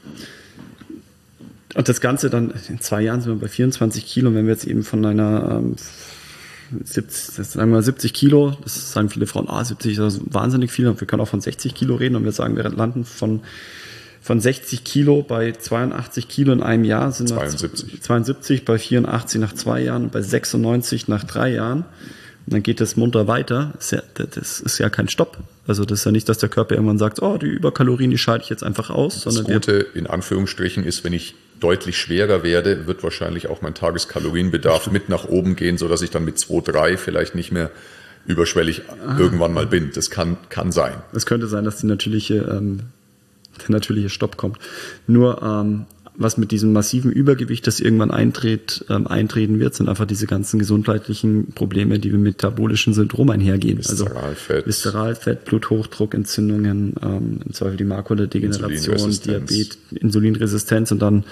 das Ganze dann, in 2 Jahren sind wir bei 24 Kilo. Wenn wir jetzt eben von einer sagen wir 70 Kilo, das sagen viele Frauen, 70 ist wahnsinnig viel, und wir können auch von 60 Kilo reden, und wir sagen, wir landen von 60 Kilo bei 82 Kilo in einem Jahr, sind 72 bei 84 nach 2 Jahren und bei 96 nach 3 Jahren. Und dann geht es munter weiter. Das ist ja kein Stopp. Also das ist ja nicht, dass der Körper irgendwann sagt, die Überkalorien, die schalte ich jetzt einfach aus. Das Gute in Anführungsstrichen ist, wenn ich deutlich schwerer werde, wird wahrscheinlich auch mein Tageskalorienbedarf mit nach oben gehen, sodass ich dann mit 2, 3 vielleicht nicht mehr überschwellig irgendwann mal bin. Das kann sein. Es könnte sein, dass der natürliche Stopp kommt. Nur was mit diesem massiven Übergewicht, das irgendwann eintreten wird, sind einfach diese ganzen gesundheitlichen Probleme, die mit metabolischen Syndrom einhergehen. Viszeralfett, Bluthochdruck, Entzündungen, im Zweifel die Makuladegeneration, Diabetes, Insulinresistenz und dann,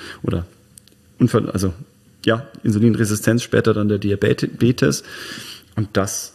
Insulinresistenz, später dann der Diabetes. Und das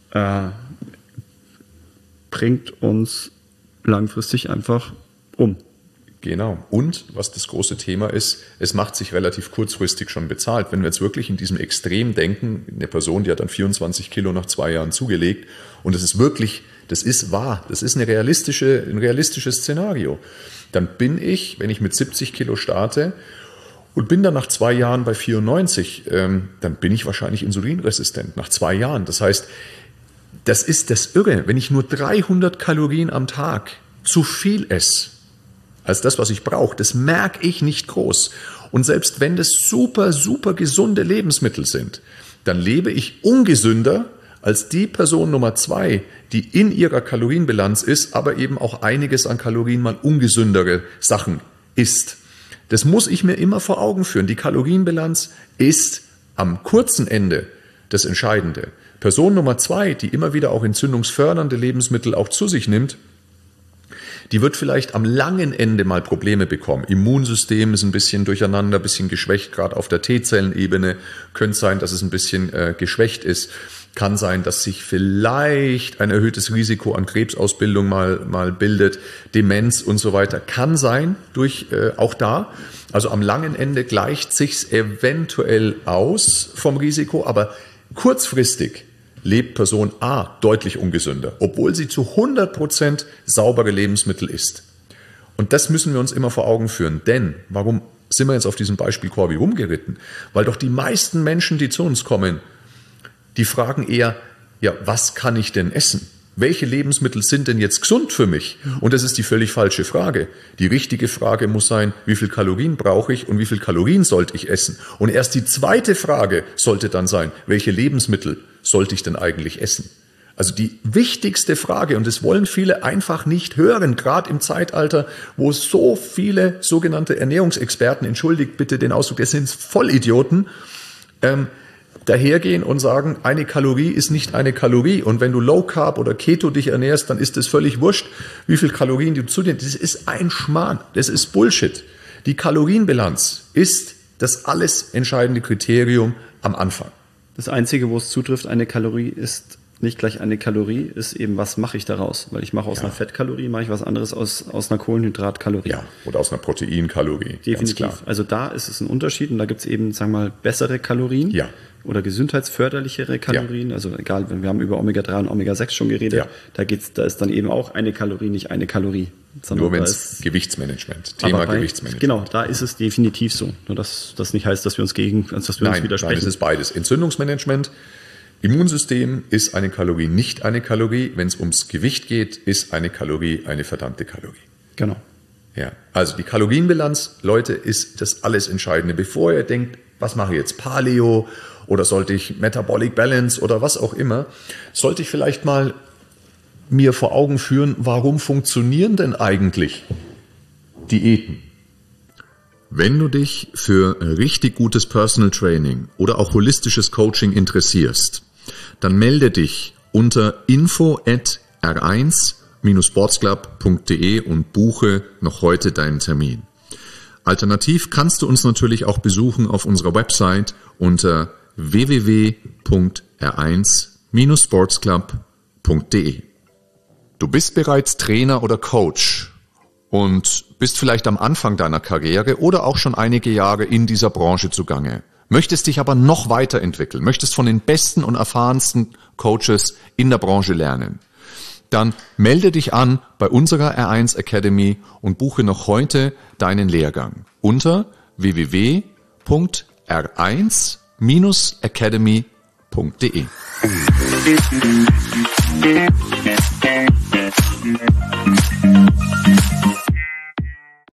bringt uns langfristig einfach um. Genau. Und was das große Thema ist, es macht sich relativ kurzfristig schon bezahlt. Wenn wir jetzt wirklich in diesem Extrem denken, eine Person, die hat dann 24 Kilo nach 2 Jahren zugelegt, und das ist wahr, das ist ein realistisches Szenario. Dann bin ich, wenn ich mit 70 Kilo starte und bin dann nach 2 Jahren bei 94, dann bin ich wahrscheinlich insulinresistent nach 2 Jahren. Das heißt, das ist das Irre, wenn ich nur 300 Kalorien am Tag zu viel esse, als das, was ich brauche, das merke ich nicht groß. Und selbst wenn das super, super gesunde Lebensmittel sind, dann lebe ich ungesünder als die Person Nummer 2, die in ihrer Kalorienbilanz ist, aber eben auch einiges an Kalorien mal ungesündere Sachen isst. Das muss ich mir immer vor Augen führen. Die Kalorienbilanz ist am kurzen Ende das Entscheidende. Person Nummer 2, die immer wieder auch entzündungsfördernde Lebensmittel auch zu sich nimmt, die wird vielleicht am langen Ende mal Probleme bekommen. Immunsystem ist ein bisschen durcheinander, ein bisschen geschwächt, gerade auf der T-Zellenebene. Könnte sein, dass es ein bisschen geschwächt ist. Kann sein, dass sich vielleicht ein erhöhtes Risiko an Krebsausbildung mal bildet, Demenz und so weiter. Kann sein, auch da. Also am langen Ende gleicht sich's eventuell aus vom Risiko, aber kurzfristig lebt Person A deutlich ungesünder, obwohl sie zu 100% saubere Lebensmittel isst. Und das müssen wir uns immer vor Augen führen. Denn, warum sind wir jetzt auf diesem Beispiel Corby rumgeritten? Weil doch die meisten Menschen, die zu uns kommen, die fragen eher, was kann ich denn essen? Welche Lebensmittel sind denn jetzt gesund für mich? Und das ist die völlig falsche Frage. Die richtige Frage muss sein, wie viel Kalorien brauche ich und wie viel Kalorien sollte ich essen? Und erst die zweite Frage sollte dann sein, welche Lebensmittel sollte ich denn eigentlich essen? Also die wichtigste Frage, und das wollen viele einfach nicht hören, gerade im Zeitalter, wo so viele sogenannte Ernährungsexperten, entschuldigt bitte den Ausdruck, das sind Vollidioten, dahergehen und sagen, eine Kalorie ist nicht eine Kalorie. Und wenn du Low Carb oder Keto dich ernährst, dann ist es völlig wurscht, wie viel Kalorien du zu dir nimmst. Das ist ein Schmarrn. Das ist Bullshit. Die Kalorienbilanz ist das alles entscheidende Kriterium am Anfang. Das Einzige, wo es zutrifft, eine Kalorie ist nicht gleich eine Kalorie, ist eben, was mache ich daraus? Weil ich mache aus einer Fettkalorie, mache ich was anderes aus einer Kohlenhydratkalorie. Ja, oder aus einer Proteinkalorie. Definitiv. Ganz klar. Also da ist es ein Unterschied, und da gibt es eben, sagen wir mal, bessere Kalorien. Ja. Oder gesundheitsförderlichere Kalorien. Ja. Also egal, wir haben über Omega-3 und Omega-6 schon geredet. Ja. Da ist dann eben auch eine Kalorie, nicht eine Kalorie. Nur wenn es Gewichtsmanagement, Thema Gewichtsmanagement. Genau, da ist es definitiv so. Nur dass das nicht heißt, dass wir uns uns widersprechen. Nein, es ist beides. Entzündungsmanagement, Immunsystem ist eine Kalorie, nicht eine Kalorie. Wenn es ums Gewicht geht, ist eine Kalorie eine verdammte Kalorie. Genau. Ja, also die Kalorienbilanz, Leute, ist das alles Entscheidende. Bevor ihr denkt, was mache ich jetzt, Paleo oder sollte ich Metabolic Balance oder was auch immer, sollte ich vielleicht mal mir vor Augen führen, warum funktionieren denn eigentlich Diäten? Wenn du dich für richtig gutes Personal Training oder auch holistisches Coaching interessierst, dann melde dich unter info@r1-sportsclub.de und buche noch heute deinen Termin. Alternativ kannst du uns natürlich auch besuchen auf unserer Website unter www.r1-sportsclub.de. Du bist bereits Trainer oder Coach und bist vielleicht am Anfang deiner Karriere oder auch schon einige Jahre in dieser Branche zugange. möchtest dich aber noch weiterentwickeln, möchtest von den besten und erfahrensten Coaches in der Branche lernen, dann melde dich an bei unserer R1 Academy und buche noch heute deinen Lehrgang unter www.r1-academy.de.